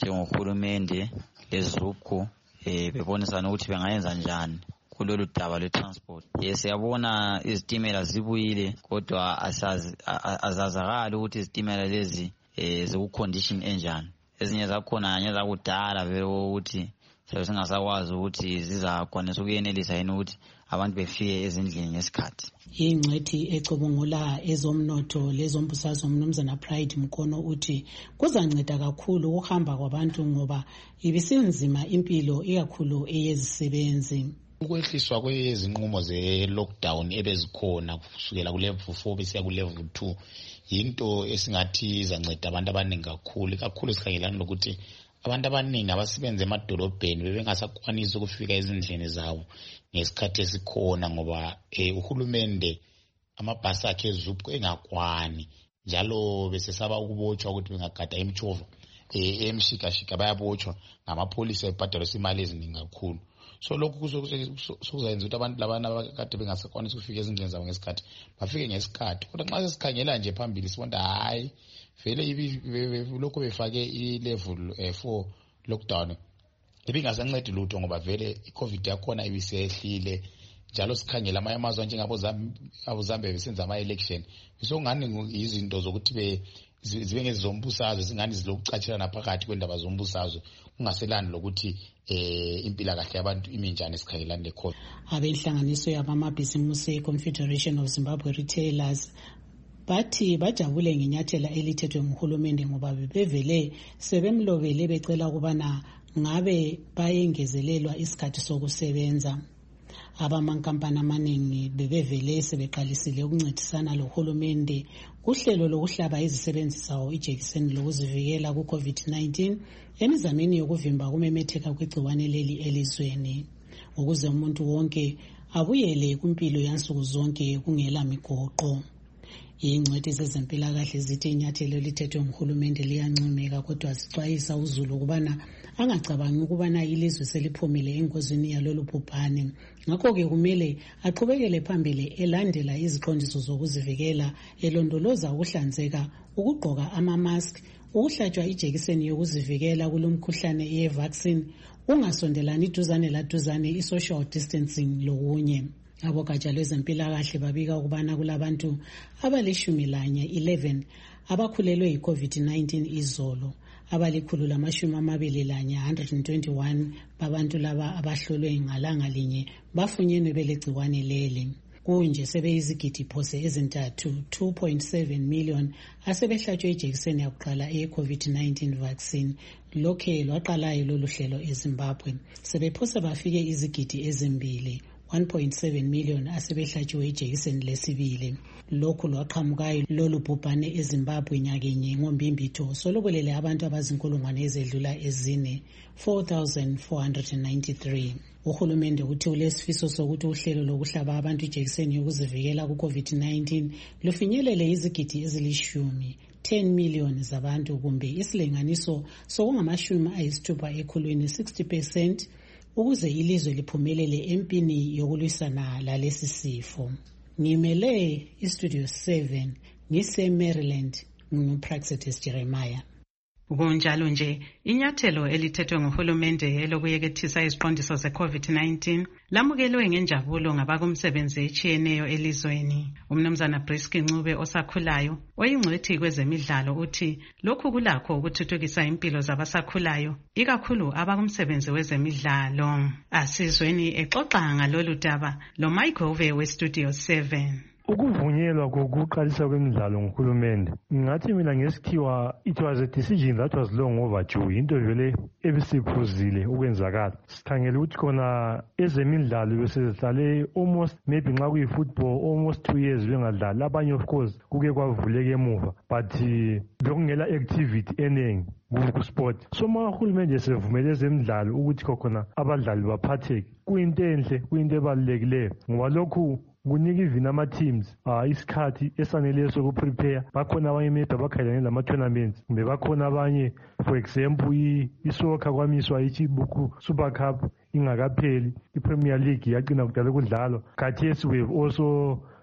njengohulumende lezupco eh bebonisana ukuthi bengayenza njani kulolu daba lwe-transport. Yes, siyabona izitimela zibuyile kodwa azazakali ukuthi izitimela lezi eh ziku-condition enjani. Ezinye zakhona anye zakudala vele ukuthi siyabe singasakwazi ukuthi zizakwanisa ukuyenelisa yini ukuthi abantu befike ezindlini ngesikhathi. Ingcwethi ecubungula ezomnotho lezombusazwe uMnumzana Pride Mkono uthi kuzanceda kakhulu ukuhamba kwabantu ngoba ibisinzima impilo ikakhulu eyezisebenzi. Ukwehliswa kwezinqumo ze-lockdown ebezikhona kusukela ku-level four besiya ku-level two yinto esingathi izanceda abantu abaningi kakhulu kakhulu sikhangelana lokuthi abantu abaningi abasebenza emadolobheni bebengasakwanisi ukufika ezindlini zabo ngesikhathi esikhona ngoba eh, uhulumende amabhasi akhe ezupco engakwani njalo besesaba ukubotshwa ukuthi bengagada imitshovo eh, emshikashika bayabotshwa ngamapholisa ebhadalisa imali eziningi kakhulu. So lokhu kuzoyenza ukuthi abantu labana abakade bengasakwanisi ukufika ezindlini zabo ngesikhathi bafike ngesikhathi. Kodwa nxa sesikhangela nje phambili sibona hayi vele lokho befake i-level four lockdown ibingasancedi lutho ngoba vele i-covid yakhona ibisehlile njalo sikhangela amanye amazwe njengabo Zambia besenza ama-election besokungani izinto zokuthi zibe ngezizombusazwe zingani zilokucatshilana phakathi kwendaba zombusazwe kungaselani lokuthi eh impilakahle yabantu iminjani esikhangelane le-covid. Abenhlanganiso yabamabhizimusi e-Confederation of Zimbabwe Retailers bathi bajabule ngenyathela elithethwe nguhulumende ngoba bebevele sebemlobele becela ukubana ngabe bayengezelelwa isikhathi sokusebenza. Abamankampani amaningi bebevele sebeqalisile ukuncedisana lohulumende kuhlelo lokuhlaba izisebenzi zawo ijekiseni lokuzivikela ku-covid nineteen emizameni yokuvimba kumemetheka kwegciwane leli elizweni ukuze umuntu wonke abuyele kumpilo yansuku zonke kungela migoqo. Ingcwethi zezempilakahle zithi inyathelo lithethwe nguhulumende liyancomeka kodwa zixwayisa uzulu ukubana angacabangi ukubana ilizwe seliphumile engozini yalolu bhubhane. Ngakho-ke kumele aqhubekele phambili elandela iziqondiso zokuzivikela, elondoloza ukuhlanzeka, ukugqoka ama-mask, ukuhlatshwa ijekiseni yokuzivikela kulo mkhuhlane ye-vaccine, ungasondelani duzane laduzane, i-social distancing lokunye. Abogatsha lwezempilakahle babika ukubana kulabantu abalishumi lanye eleven abakhulelwe yi-covid nineteen izolo, abalikhulu lamashumi amabili lanye one hundred twenty-one babantu laba abahlolwe ngalanga linye bafunyenwe belegciwane leli. Kunje sebeyizigidi phose ezintathu two point seven million asebehlatshwe ijekiseni yakuqala eye-covid nineteen vaccine. Lokhe lwaqalayo lolu hlelo eZimbabwe sebephose bafike izigidi ezimbili one point seven million asebehlatshiwe ijekiseni lesibili. Lokhu lwaqhamukayo lolu bhubhane eZimbabwe nyakenye ngombimbitho solobolele abantu abazinkulungwane ezedlula ezine four thousand four hundred ninety-three. Uhulumende uthi ulesifiso sokuthi uhlelo lokuhlaba abantu ijekiseni yokuzivikela ku-covid nineteen lufinyelele izigidi ezilishumi ten million zabantu kumbe isilinganiso sokungamashumi ayisithupha ekhulwini sixty percent ukuze ilizwe liphumelele empini yokulwisana lalesi sifo. Ngimele iStudio seven ngise-Maryland nguPraxitis Jeremiah. Kunjalo nje inyathelo elithethwe nguhulumende elokuyekethisa iziqondiso ze-covid nineteen lamukelwe ngenjabulo ngabakumsebenzi etshiyeneyo elizweni. Umnumzana Briski Ncube osakhulayo oyingcwethi kwezemidlalo uthi lokhu kulakho ukuthuthukisa impilo zabasakhulayo ikakhulu abakumsebenzi wezemidlalo. Asizweni exoxa ngalolu daba lo Mike weStudio seven. Ukuvunyelwa kokuqalisa kwemidlalo nguhulumende ngathi mina ngesikhiwa it was a decision that was long overdue, into vele ebisiphuzile ukwenzakala. Sikhangele ukuthi khona ezemidlalo besezihlale almost maybe nxa kuyi-football almost two years bengadlali, abanye of course kuke kwavuleka emuva but bekungela activity eningi kusport. So ma uhulumende sevumele ezemidlalo ukuthi khona abadlali baphatheke kuyinto enhle, kuyinto ebalulekileyo ngoba lokhu kunika even ama-teams uh, isikhathi esaneleyo sokuprepare. Bakhona abanye maybe abakhalane lama-tournaments kumbe bakhona abanye for example isoccer kwamiswa ichibuku Super Cup ingakapheli, i-Premier League yagcina kudala kudlalwa. Khathesi we have also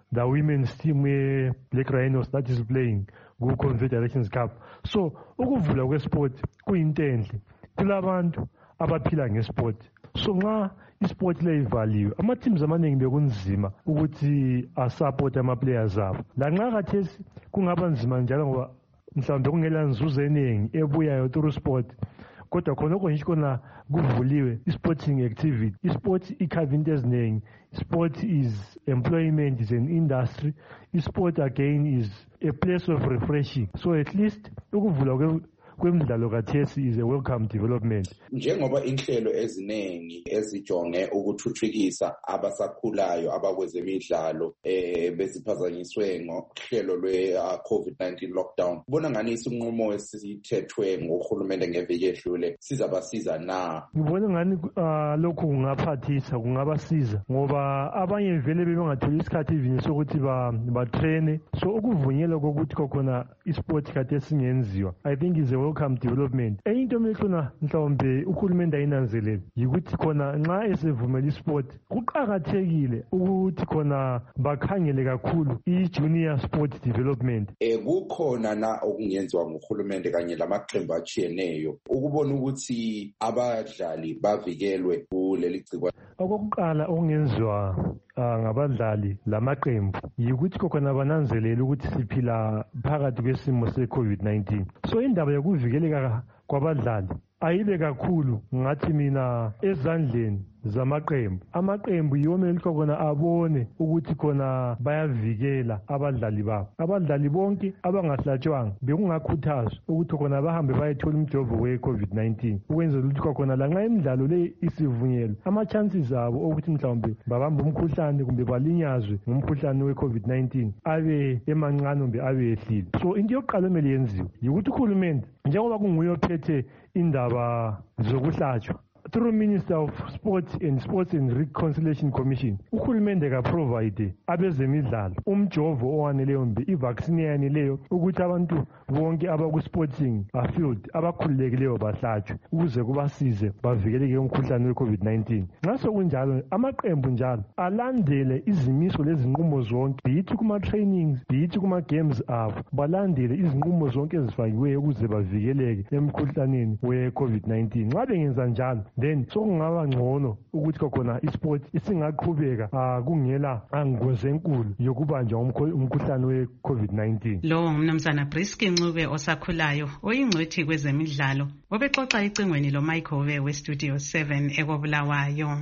the women's team we-Black Rhinos that is playing ku-Confederations Cup. So ukuvula kwesport kuyinto enhle kulabantu abaphila ngesport. So nxa isport le ivaliwe ama-teams amaningi bekunzima ukuthi asupport ama-players abo. Lanxa khathesi kungaba nzima njalo ngoba mhlawumbe kungela nzuzo eningi ebuyayo through sport, kodwa khonokho nje khona kuvuliwe i-sporting activity. I-sport ikhava into eziningi. Sport is employment, is an industry. I-sport again is a place of refreshing. So at least ukuvula kwemidlalo kathesi is a welcome development. Njengoba inhlelo eziningi ezijonge ukuthuthukisa abasakhulayo abakwezemidlalo eh besiphazanyiswe ngohlelo lwe-COVID nineteen lockdown, kubona ngani isinqumo esithethwe ngohulumende ngeviki edlule sizabasiza na? Ngibona ngani lokhu kungaphathisa, kungabasiza ngoba abanye vele bebengatholi isikhathi even sokuthi batraine. So ukuvunyelwa kokuthi khona isport kade singenziwa, I think is a welcome development. Enye into mhlawumbe mhlawumbe uhulumende ayinanzelele yikuthi khona nxa esevumela isport kuqakathekile ukuthi khona bakhangele kakhulu i-junior sport development. Eh kukhona na okungenziwa nguhulumende kanye lamaqembu achiyeneyo ukubona ukuthi abadlali bavikelwe kuleli gciwane? Okokuqala okungenziwa ngabadlali lamaqembu yikuthi khona bananzelele ukuthi siphila phakathi kwesimo se-COVID nineteen. So indaba yokuvikeleka kwabadlali ayibe kakhulu ngathi mina ezandleni zamaqembu. Amaqembu yomele khona abone ukuthi khona bayavikela abadlali babo. Abadlali bonke abangahlatshwanga bekungakhuthazwa ukuthi khona bahambe bayethola umjovo we-COVID nineteen ukwenzela ukuthi khona lanxa imidlalo le isivunyelwe ama-chances abo ukuthi mhlawumbe babambe umkhuhlane kumbe balinyazwe ngumkhuhlane we-COVID nineteen abe emancane kumbe abe ehlile. So into yokuqala emele yenziwe yikuthi uhulumende njengoba kunguye ophethe indaba zokuhlatshwa through Minister of Sports and Sports and Reconciliation Commission, uhulumende ka-provide abezemidlalo umjovo owaneleyo mbe i-vaccine eyaneleyo ukuthi abantu bonke abaku-sporting field abakhululekileyo bahlatshwe ukuze kubasize bavikeleke umkhuhlane we-COVID nineteen. Ngaso kunjalo amaqembu njalo alandele izimiso lezinqumo zonke, biyithi kuma-trainings biyithi kuma-games abo, balandele izinqumo zonke ezifakiweyo ukuze bavikeleke emkhuhlaneni we-COVID nineteen. Nxa bengenza njalo then sokungaba ngcono ukuthi khona isport isingaqhubeka kungela angozi enkulu yokubanjwa umkhuhlane we-COVID nineteen. Lo ngumnumzana Briski Ncube osakhulayo oyingcwethi kwezemidlalo obexoxa icingweni lo Michael we Studio seven ekobulawayo.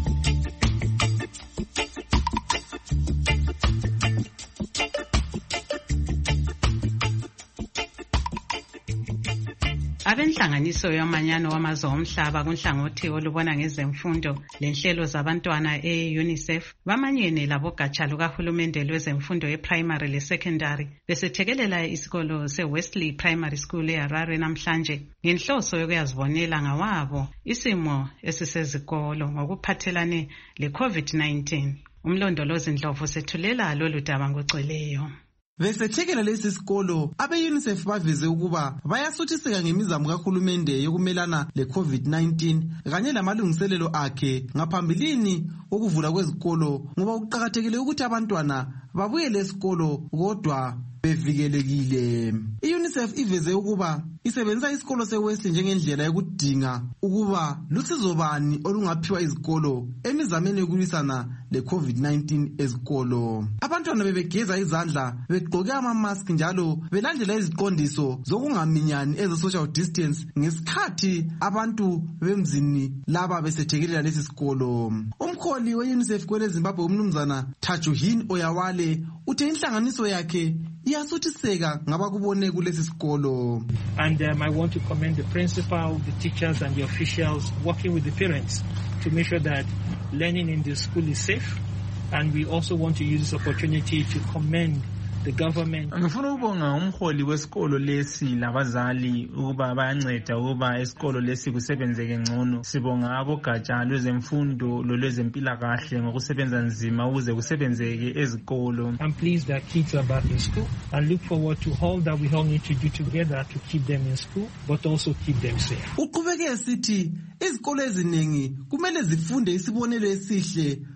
Abenhlanganiso yomanyano wamazwe omhlaba kunhlangothi olubona ngezemfundo lenhlelo zabantwana e-UNICEF bamanyene labogatsha lukahulumende lwezemfundo ye-primary le-secondary besethekelela isikolo se-Wesley Primary School eHarare namhlanje ngenhloso yokuyazibonela ngawabo isimo esisezikolo ngokuphathelane le-COVID nineteen. Umlondolozi Ndlovu sethulela lolu daba ngocweleyo. Besethekela lesi sikolo abe-UNICEF baveze ukuba bayasuthiseka ngemizamo kahulumende yokumelana le-COVID nineteen kanye lamalungiselelo akhe ngaphambilini ukuvula kwezikolo ngoba kuqakathekile ukuthi abantwana babuyele esikolo kodwa bevikelekile. I-UNICEF iveze ukuba isebenzisa isikolo se-Wesley njengendlela yokudinga ukuba lusizo bani olungaphiwa izikolo emizameni yokulwisana le-COVID nineteen ezikolo. Abantwana bebegeza izandla begqoke ama-mask njalo belandela iziqondiso zokungaminyani eze-social distance ngesikhathi abantu bemzini laba besethekelela lesi sikolo. Umkholi we-UNICEF kwele Zimbabwe umnumzana Tajuhin Oyawale uthe inhlanganiso yakhe iyasuthiseka ngabakubone kulesi sikolo. And um, I want to commend the principal, the teachers and the officials working with the parents to make sure that learning in the school is safe. And we also want to use this opportunity to commend the government. Ngifuna ukubonga umholi wesikolo lesi labazali ukuba bayanceda ukuba isikolo lesi kusebenzeke ngcono. Sibonga abogatsha lwezemfundo lolwezempilakahle ngokusebenza nzima ukuze kusebenzeke ezikolo. I'm pleased that kids are back in school and look forward to all that we all need to do together to keep them in school but also keep them safe. Uqhubeke sithi izikolo eziningi kumele zifunde isibonelo esihle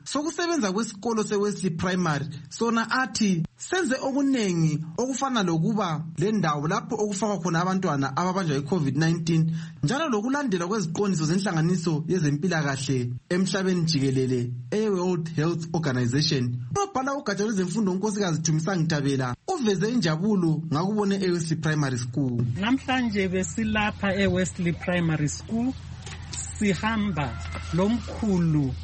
sokusebenza kwesikolo seWesley Primary sona athi senze okunengi okufana lokuba le ndawo lapho okufakwa khona abantwana ababanjwa yi-COVID nineteen njalo lokulandela kweziqondiso zenhlanganiso yezempilakahle emhlabeni jikelele e-World Health Organization. Unobhala ugatsha lwezemfundo unkosikazi Thumisani Ntabela uveze injabulo ngakubone e-Wesley Primary School. Namhlanje besilapha e-Wesley Primary School sihamba lomkhulu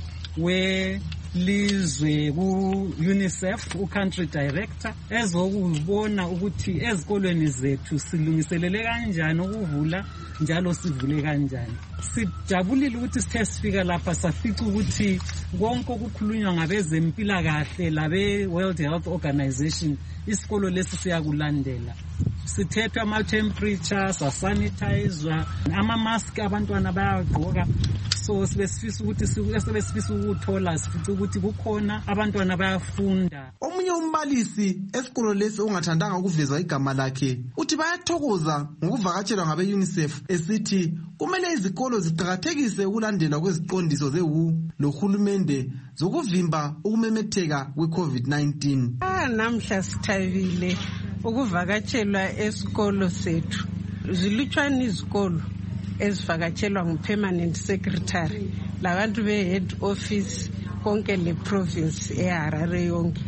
welizwe ku-UNICEF u-country director ezokubona ukuthi ezikolweni zethu silungiselele kanjani ukuvula njalo sivule kanjani. Sijabulile ukuthi sithe sifika lapha safica ukuthi konke okukhulunywa ngabezempilakahle labe-World Health Organization isikolo lesi siyakulandela. Sithethwe ama-temperature, sasanitizwa, ama-mask abantwana bayagqoka. So sibesifisa ukuthi sibesifisa ukuthola sifica ukuthi kukhona abantwana bayafunda. Omunye umbalisi esikolo lesi ongathandanga ukuvezwa igama lakhe uthi bayathokoza ngokuvakatshelwa ngabe-UNICEF esithi kumele izikolo ziqakathekise ukulandelwa kweziqondiso ze-W H O lohulumende zokuvimba ukumemetheka kwe-COVID nineteen. Ah, namhla sithabile ukuvakatshelwa esikolo sethu. Zilutshwana izikolo ezivakatshelwa ngu-permanent secretary labantu be-head office konke le province eHarare yonke.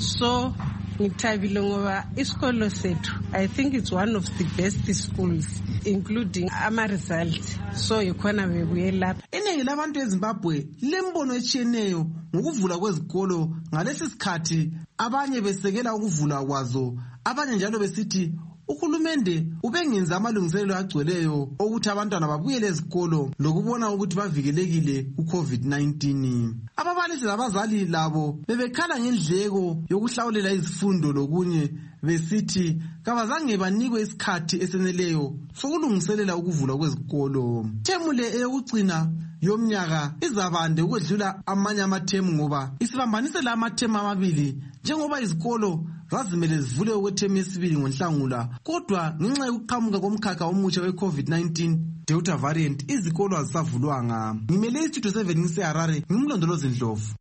So ngithabile ngoba isikolo sethu I think it's one of the best schools including ama results. So ikhona bebuye lapha. Iningi labantu eZimbabwe lembono etshiyeneyo ngokuvula kwezikolo ngalesi sikhathi, abanye besekela ukuvula kwazo, abanye njalo besithi uhulumende ubengenza amalungiselelo agcweleyo ukuthi abantwana babuyele ezikolo lokubona ukuthi bavikelekile ku-COVID nineteen. Ababalisi labazali labo bebekhala ngendleko yokuhlawulela izifundo lokunye besithi kabazange banikwe isikhathi eseneleyo sokulungiselela ukuvulwa kwezikolo. Themule eyokugcina yomnyaka izabande ukwedlula amanye amathemu ngoba isibambanisela amathemu amabili njengoba izikolo zazimele zivule okwethemu yesibili ngoNhlangula, kodwa ngenxa yokuqhamuka komkhakha omutsha we-COVID nineteen Delta variant izikolo azisavulwanga. Ngimele istudio seven ngiseHarare, ngimlondolozi Ndlovu.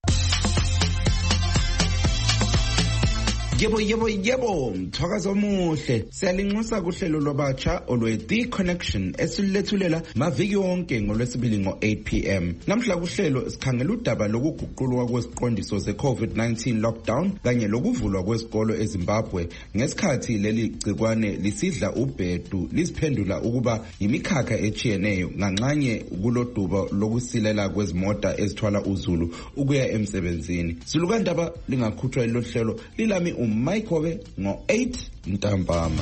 Yebo yebo yebo, mthwakazo omuhle. Siyalinxusa kuhlelo lwabatsha olwe-The Connection esilethulela maviki wonke ngolwesibili ngo-eight p m. Namhla kuhlelo sikhangela udaba lokuguqulwa kweziqondiso ze-COVID nineteen lockdown kanye lokuvulwa kwezikolo eZimbabwe ngesikhathi leli gcikwane lisidla ubhedu lisiphendula ukuba imikhakha echiyeneyo nganxanye kuloduba lokusilela kwezimota ezithwala uzulu ukuya emsebenzini. Silukandaba lingakhutshwa lelo hlelo lilami Mike Hobe ngo eight ntambama.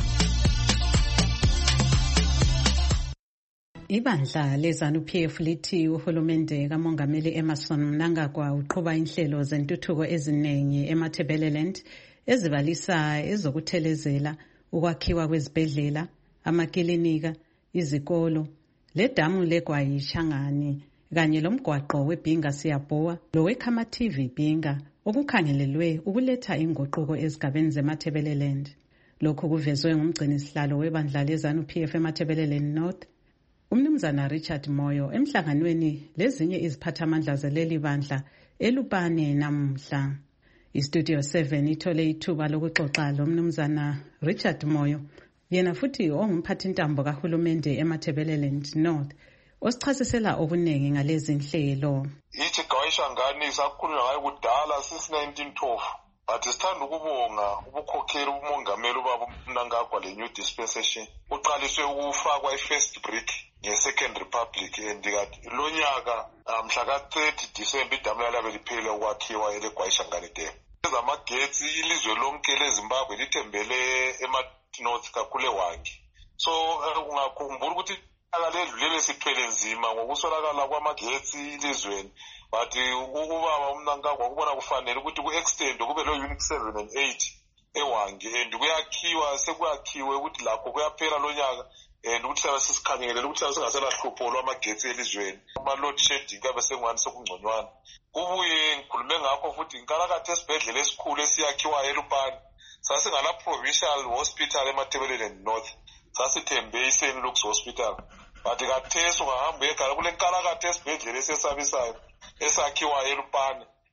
Ibandla leZANU-P F lithi uhulumende kaMongameli Emmerson Mnangagwa uqhuba inhlelo zentuthuko eziningi eMatabeleland ezibalisa ezokuthelezela, ukwakhiwa kwezibhedlela, amakilinika, izikolo, ledamu leGwayi Changani kanye lomgwaqo weBhinga Siyabhowa loweKhamathi Bhinga okukhangelelwe ukuletha inguquko ezigabeni zeMatabeleland. Lokhu kuvezwe ngumgcini sihlalo webandla leZANU-P F eMatabeleland North, uMnumzana Richard Moyo, emhlanganweni lezinye iziphathamandla zeleli bandla eLupane namhla. Istudio seven ithole ithuba lokuxoxa loMnumzana Richard Moyo, yena futhi ongumphathintambo kahulumende eMatabeleland North, osichasisela okunengi ngalezi nhlelo. Ithi Gwayi Changani sakhulunywa ngayo kudala since nineteen twelve. But sithanda ukubonga ubukhokheli umongameli ubaba Mnangagwa le new dispensation uqaliswe ukufakwa i-first brick nge-Second Republic endikathi lo nyaka mhla ka-thirty December idamu labe liphele ukwakhiwa eleGwayi Changani Dam. Ezamagetsi ilizwe lonke leZimbabwe lithembele ema-north kakhulu eWangi. So ungakhumbula ukuthi akaledlulele sithwele nzima ngokuswelakala kwamagetsi ilizweni. But ubaba uMnangagwa kubona kufanele ukuthi ku-extend kube lo unit seven and eight eWangi and kuyakhiwa sekuyakhiwe ukuthi lapho kuyaphela lo nyaka and ukuthi sabe sisikhangelele ukuthi singasela hlupho lwamagetsi elizweni. Ama-load shedding kabe sengwani sokungconywana. Kubuye ngikhulume ngakho futhi inkalakatha esibhedlela esikhulu esiyakhiwayo eLupane sasingala provincial hospital eMatabeleland North, sasithembe iSaint Luke's Hospital. But kathesi ungahamba ekhaya kule nkalakatha esibhedlela esesabisayo esakhiwayo eLupane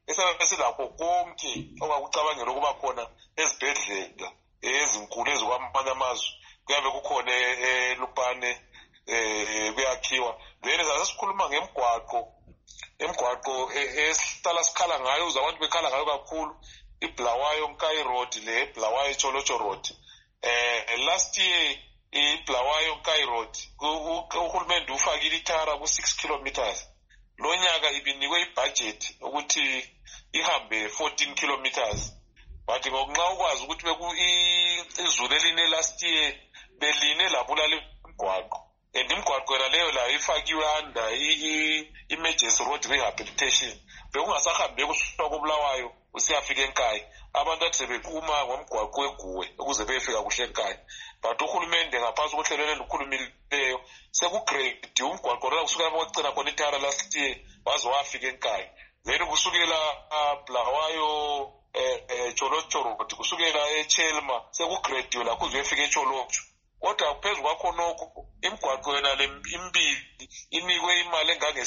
esabe silakho konke ongakucabangela ukuba khona ezibhedlela ezinkulu ezikwamanye amazwe kuyabe kukhona eLupane kuyakhiwa. Then sasikhuluma ngemgwaqo emgwaqo esihlala sikhala ngayo uzabantu bekhala ngayo kakhulu iBulawayo Nkayi Road le Bulawayo Cholocho Road. Eh last year iBulawayo Nkayi Road uhulumende ufakile itara ku six kilometers. Lo nyaka ibinikwe ibudget ukuthi ihambe fourteen kilometers. But ngokunxa ukwazi ukuthi beku izulu eline last year beline labula lemgwaqo. And imgwaqo leyo la ifakiwe under i-emergency road rehabilitation. Bekungasahambe kusuka koBulawayo usiyafika eNkayi. Abantu athi sebephuma ngomgwaqo weGuwe ukuze befika kuhle eNkayi. But uhulumende ngaphansi kohlelo olukhulumileyo sekugrade umgwaqo la kusuka lapho kwacina khona itara last year waze wafika eNkayi. Then kusukela Bulawayo eh Cholocho Road kusukela eChelma sekugrade la kuze befika eCholocho. Kodwa phezu kwakho nokho imigwaqo yona le imbili inikwe imali engange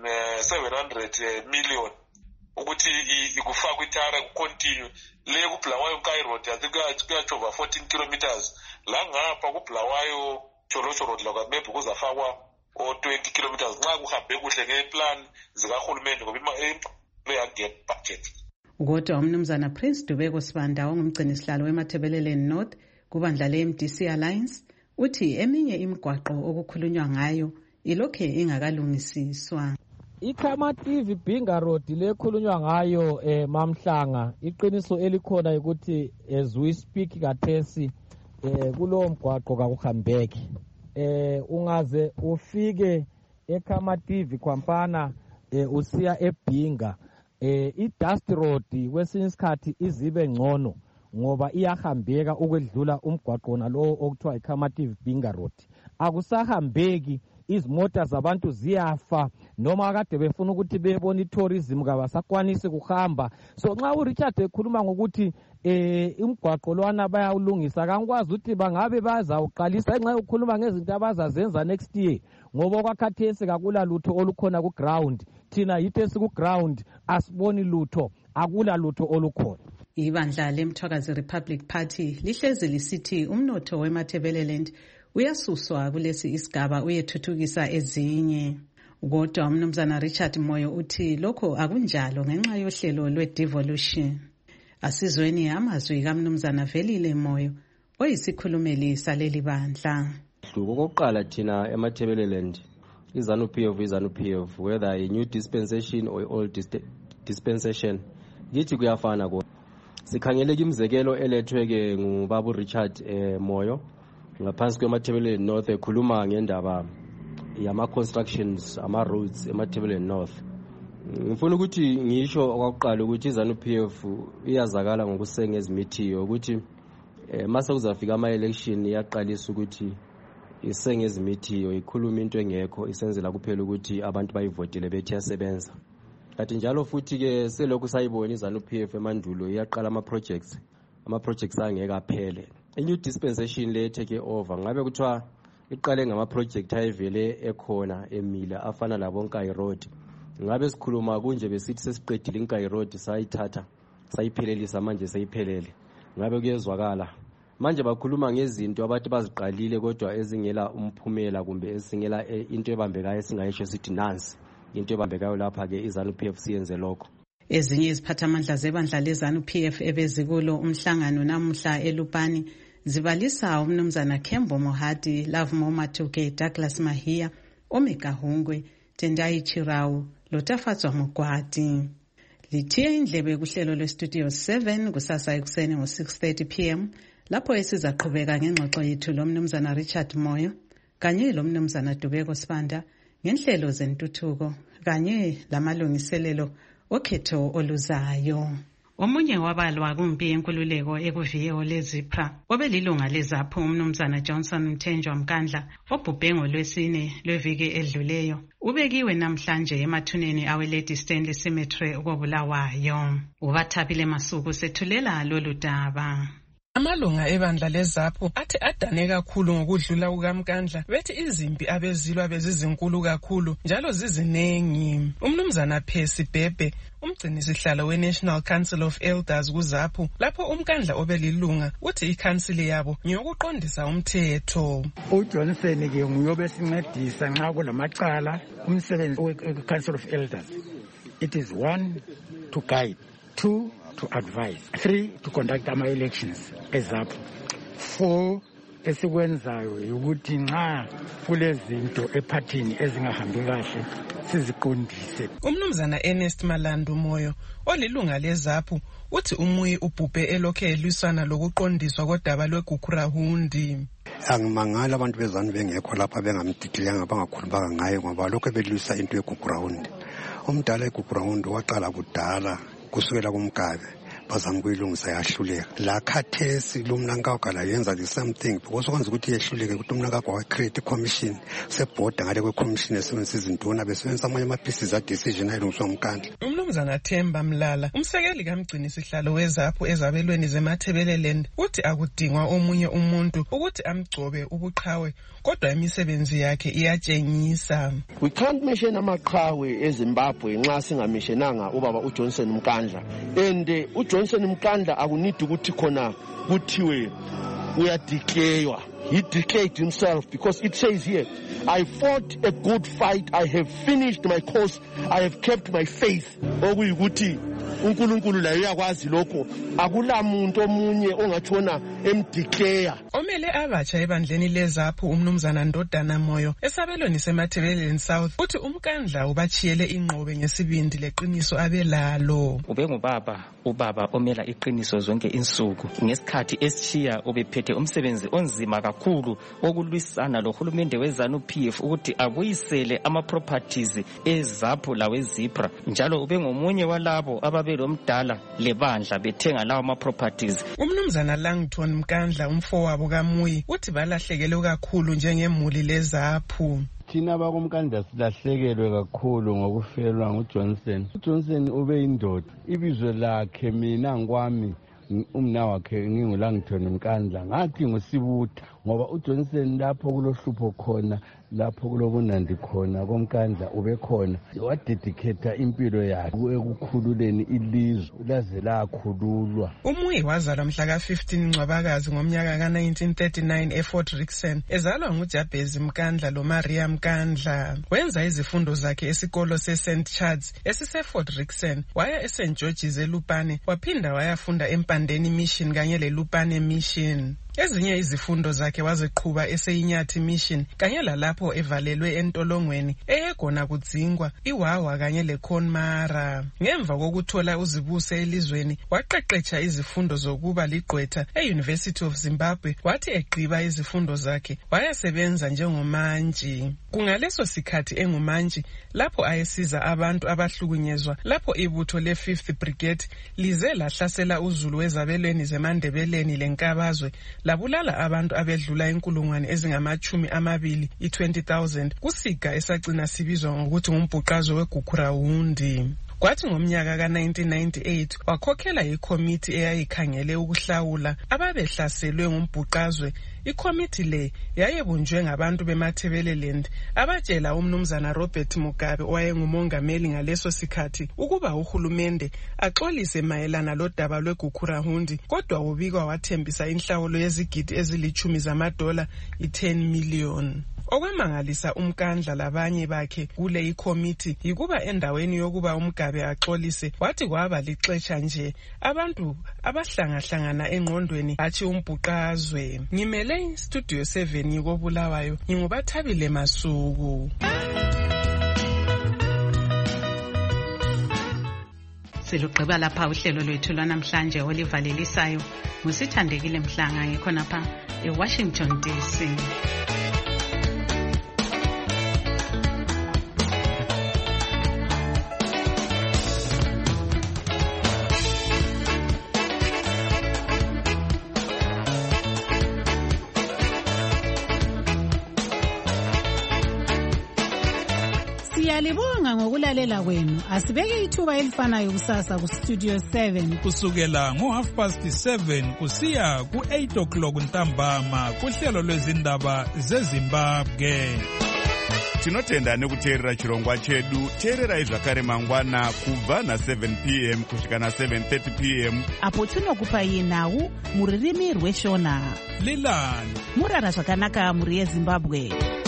seven hundred million ukuthi ikufakwa itara kucontinue le kuBulawayo Nkayi Road kuyachova fourteen kilometers la ngapha kuBulawayo Cholocho Road la kwaMebu kuzafakwa o twenty kilometers nxa kuhambe kuhle ngeplan zikahulumende ngoba imali yaget budget. Kodwa umnumzana Prince Dubeko Sibanda ongumgcini sihlalo weMathebeleleni North kubandla le-M D C Alliance uthi eminye imigwaqo okukhulunywa ngayo ilokhe ingakalungisiswa. iKhamaTV Bhinga Road lekhulunywa ngayo eh Mamhlanga iqiniso elikhona ukuthi as we speak kathesi eh kulowo mgwaqo kakuhambeki eh ungaze ufike eKhamaTV kwampana eh usiya eBhinga eh iDust Road kwesinye isikhathi izibe ngcono ngoba iyahambeka ukwedlula umgwaqo nalowo okuthiwa iKhamaTV Bhinga Road. Akusahambeki, izimota zabantu ziyafa noma kade befuna ukuthi bebone itourism kabasakwanisi kuhamba. So nxa uRichard ekhuluma ngokuthi eh umgwaqo lwana bayawulungisa kangikwazi ukuthi bangabe bazawuqalisa nxa ukhuluma ngezinto abazazenza next year ngoba kwakhathesi kakula lutho olukhona ku ground. Thina yithe siku ground asiboni lutho, akula lutho olukhona. Ibandla leMthwakazi Republic Party lihlezi lisithi umnotho weMathebeleland uyasuswa kulesi isigaba uyethuthukisa ezinye. Kodwa umnumzana Richard Moyo uthi lokho akunjalo ngenxa yohlelo lwe-devolution. Asizweni amazwi kamnumzana Velile Moyo oyisikhulumeli saleli bandla. Okokuqala thina eMathebeleland iZANU-P F iZANU-P F whether a new dispensation or old dispensation yithi kuyafana ko. Sikhangeleka imizekelo elethweke ngubaba Richard eh, Moyo ngaphansi kweMathebeleland North ekhuluma ngendaba yama constructions ama roads eMathebeleland North. Ngifuna ukuthi ngisho okwaqala ukuthi iZANU-P F iyazakala ngokusenga ezimithiyo ukuthi eh, mase kuzafika ama election yaqalisa ukuthi isenge ezimithiyo ikhuluma into engekho isenzela kuphela ukuthi abantu bayivotile bethi yasebenza. Kanti njalo futhi ke selokhu sayibona iZANU-P F emandulo iyaqala ama projects ama projects angeke aphele. A new dispensation le take over ngabe kuthiwa iqale ngama project ayivele ekhona emila afana labo Nkayi Road. Ngabe sikhuluma kunje besithi sesiqedile iNkayi Road sayithatha sayiphelelisa manje seyiphelele. Ngabe kuyezwakala manje bakhuluma ngezinto abathi baziqalile kodwa ezingela umphumela kumbe ezingela into ebambekayo singayisho sithi nansi into ebambekayo lapha ke iZANU-P F siyenze lokho. Ezinye iziphathamandla zebandla leZANU-P F ebezikulo umhlangano namuhla eLupani zibalisa umnumzana Kembo Mohadi, Lavumo Matuke, Douglas Mahia, Omega Hungwe, Tendai Chirau, Lotafatswa Mugwadi. Lithiye indlebe kuhlelo lwestudio seven kusasa ekuseni ngo six thirty p m lapho esizaqhubeka ngengxoxo yethu lomnumzana Richard Moyo kanye lomnumzana Dubeko Sibanda ngenhlelo zentuthuko kanye lamalungiselelo okhetho oluzayo. Omunye wabalwa kumpi yenkululeko ekuviyo lezipra obelilunga lezapho umnumzana Johnson Mthenjwa Mkandla obhubhe ngolwesine lweviki edluleyo ubekiwe namhlanje emathuneni awe Lady Stanley Cemetery koBulawayo. Ubathabile Masuku sethulela lolu daba. Amalunga ebandla leZAPU athi adane kakhulu ngokudlula kukaMkandla bethi izimpi abezilwa bezizinkulu kakhulu njalo zizinengi. Umnumzana Percy Bhebhe umgcini sihlalo we-National Council of Elders kuZAPU lapho uMkandla obelilunga uthi ikhansili yabo ngiyokuqondisa umthetho. uJohnson ke nguyobe sincedisa nxa kulamacala umsebenzi we-Council of Elders. It is one, to guide, two, to advise, three, to conduct ama-elections eZAPU, four, esikwenzayo ukuthi nxa kulezinto ephathini ezingahambi kahle siziqondise. Umnumzana Ernest Malandu Moyo olilunga leZAPU uthi umuyi ubhubhe elokhe elwisana lokuqondiswa kodaba lweGukurahundi. Angimangala abantu bezanu bengekho lapha bengamdidilanga bangakhulumanga ngaye ngoba lokho belwisa into yeGukurahundi. Umdala eGukurahundi waqala kudala kusukela kuMgabe bazama kuyilungisa yahluleka. La khathesi lumnankagwa la yenza the same thing because okwenza ukuthi yehluleke ukuthi umnankagwa wa create commission seboard ngale kwe commission esebenzisa izinduna besebenzisa amanye ama pieces a decision ayilungiswa uMkandla. Umnumzana Themba Mlala umsekeli kamgcini sihlalo weZAPU ezabelweni zeMathebeleland uthi akudingwa omunye umuntu ukuthi amgcobe ubuqhawe kodwa imisebenzi yakhe iyatshengisa. We can't mention amaqhawe eZimbabwe nxa singamishenanga ubaba uJohnson Mkandla and uh, uJohnson Mkandla akunidi ukuthi khona kuthiwe uyadeclare. He declared himself because it says here, I fought a good fight, I have finished my course, I have kept my faith. Okuyikuthi uNkulunkulu la uyakwazi lokho akula muntu omunye ongathona emdeclare. Omele abatsha ebandleni leZAPU umnumzana Ndodana Moyo esabelweni seMathebeleland South uthi uMkandla ubachiyele inqobe ngesibindi leqiniso abelalo. Ubengubaba ubaba omela iqiniso zonke insuku ngesikhathi esishiya ubephethe umsebenzi onzima kakhulu okulwisana lohulumende weZANU-P F ukuthi abuyisele ama properties eZAPU laweZIPRA njalo ubengomunye walabo ababelomdala lebandla bethenga lawo ama properties. Umnumzana Langton Mkandla umfowabo kaMuyi uthi balahlekelwe kakhulu njengemuli leZAPU. Thina bakomkandla silahlekelwe kakhulu ngokufelwa nguJohnson. uJohnson ube indoda ibizwe lakhe mina ngokwami umna wakhe ngingulangithona Mkandla ngathi ngusibutha ngoba uJohnson lapho kulohlupho khona lapho kulobunandi khona komkandla ube khona wadedicate impilo yakhe ekukhululeni ilizwe laze lakhululwa. Umuyi wazalwa mhla ka fifteen Ncwabakazi ngomnyaka ka nineteen thirty-nine eFort Rixson ezalwa nguJabezi Mkandla lo Maria Mkandla. Wenza izifundo zakhe esikolo seSaint Charles esisefort Rixson waya eSaint George's eLupane waphinda wayafunda eMpandeni Mission kanye leLupane Mission. Ezinye izifundo zakhe waziqhuba eseyiNyathi Mission kanye lalapho evalelwe entolongweni eyegona kudzingwa iwawa kanye leKhonmara. Ngemva kokuthola uzibuse elizweni waqeqetsha izifundo zokuba ligqwetha eUniversity of Zimbabwe wathi egqiba izifundo zakhe wayasebenza njengomanji. Kungaleso sikhathi engumanji lapho ayesiza abantu abahlukunyezwa lapho ibutho le fifth Brigade lize lahlasela uZulu wezabelweni zeMandebeleni leNkabazwe labulala abantu abedlula inkulungwane ezingamachumi amabili i-twenty thousand kusiga esagcina sibizwa ngokuthi ngumbhuqazo weGukurahundi. Kwathi ngomnyaka ka nineteen ninety-eight wakhokhela ikomiti eyayikhangele ukuhlawula ababehlaselwe ngumbhuqazwe. Ikomiti le yayebunjwe ngabantu beMathebeleland abatshela umnumzana Robert Mugabe owayengumongameli ngaleso sikhathi ukuba uhulumende axolise mayelana lodaba lweGukurahundi kodwa ubikwa wathembisa inhlawulo yezigidi ezilichumi zamadola i-ten million. Okwemangalisa uMkandla labanye bakhe kule ikomiti yikuba endaweni yokuba uMgabe axolise wathi kwaba lixesha nje abantu abahlangahlangana engqondweni athi umbhuqazwe. Ngimele Studio seven yikobulawayo ngingubathabile Masuku. Silugqiba lapha uhlelo lwethu lwanamhlanje olivalelisayo ngusithandekile Mhlanga ngikhonapha eWashington D C. Siyalibonga ngokulalela kwenu. Asibeke ithuba elifanayo kusasa ku Studio seven. Kusukela ngo half past seven kusiya ku eight o'clock ntambama kuhlelo lwezindaba zeZimbabwe. Tinotenda nekuteerera chirongwa chedu. Teererai zvakare mangwana kubva na seven p m kusvika na seven thirty p m apo tinokupai nhau muririmi rweshona. Lilani murara zvakanaka muri yeZimbabwe.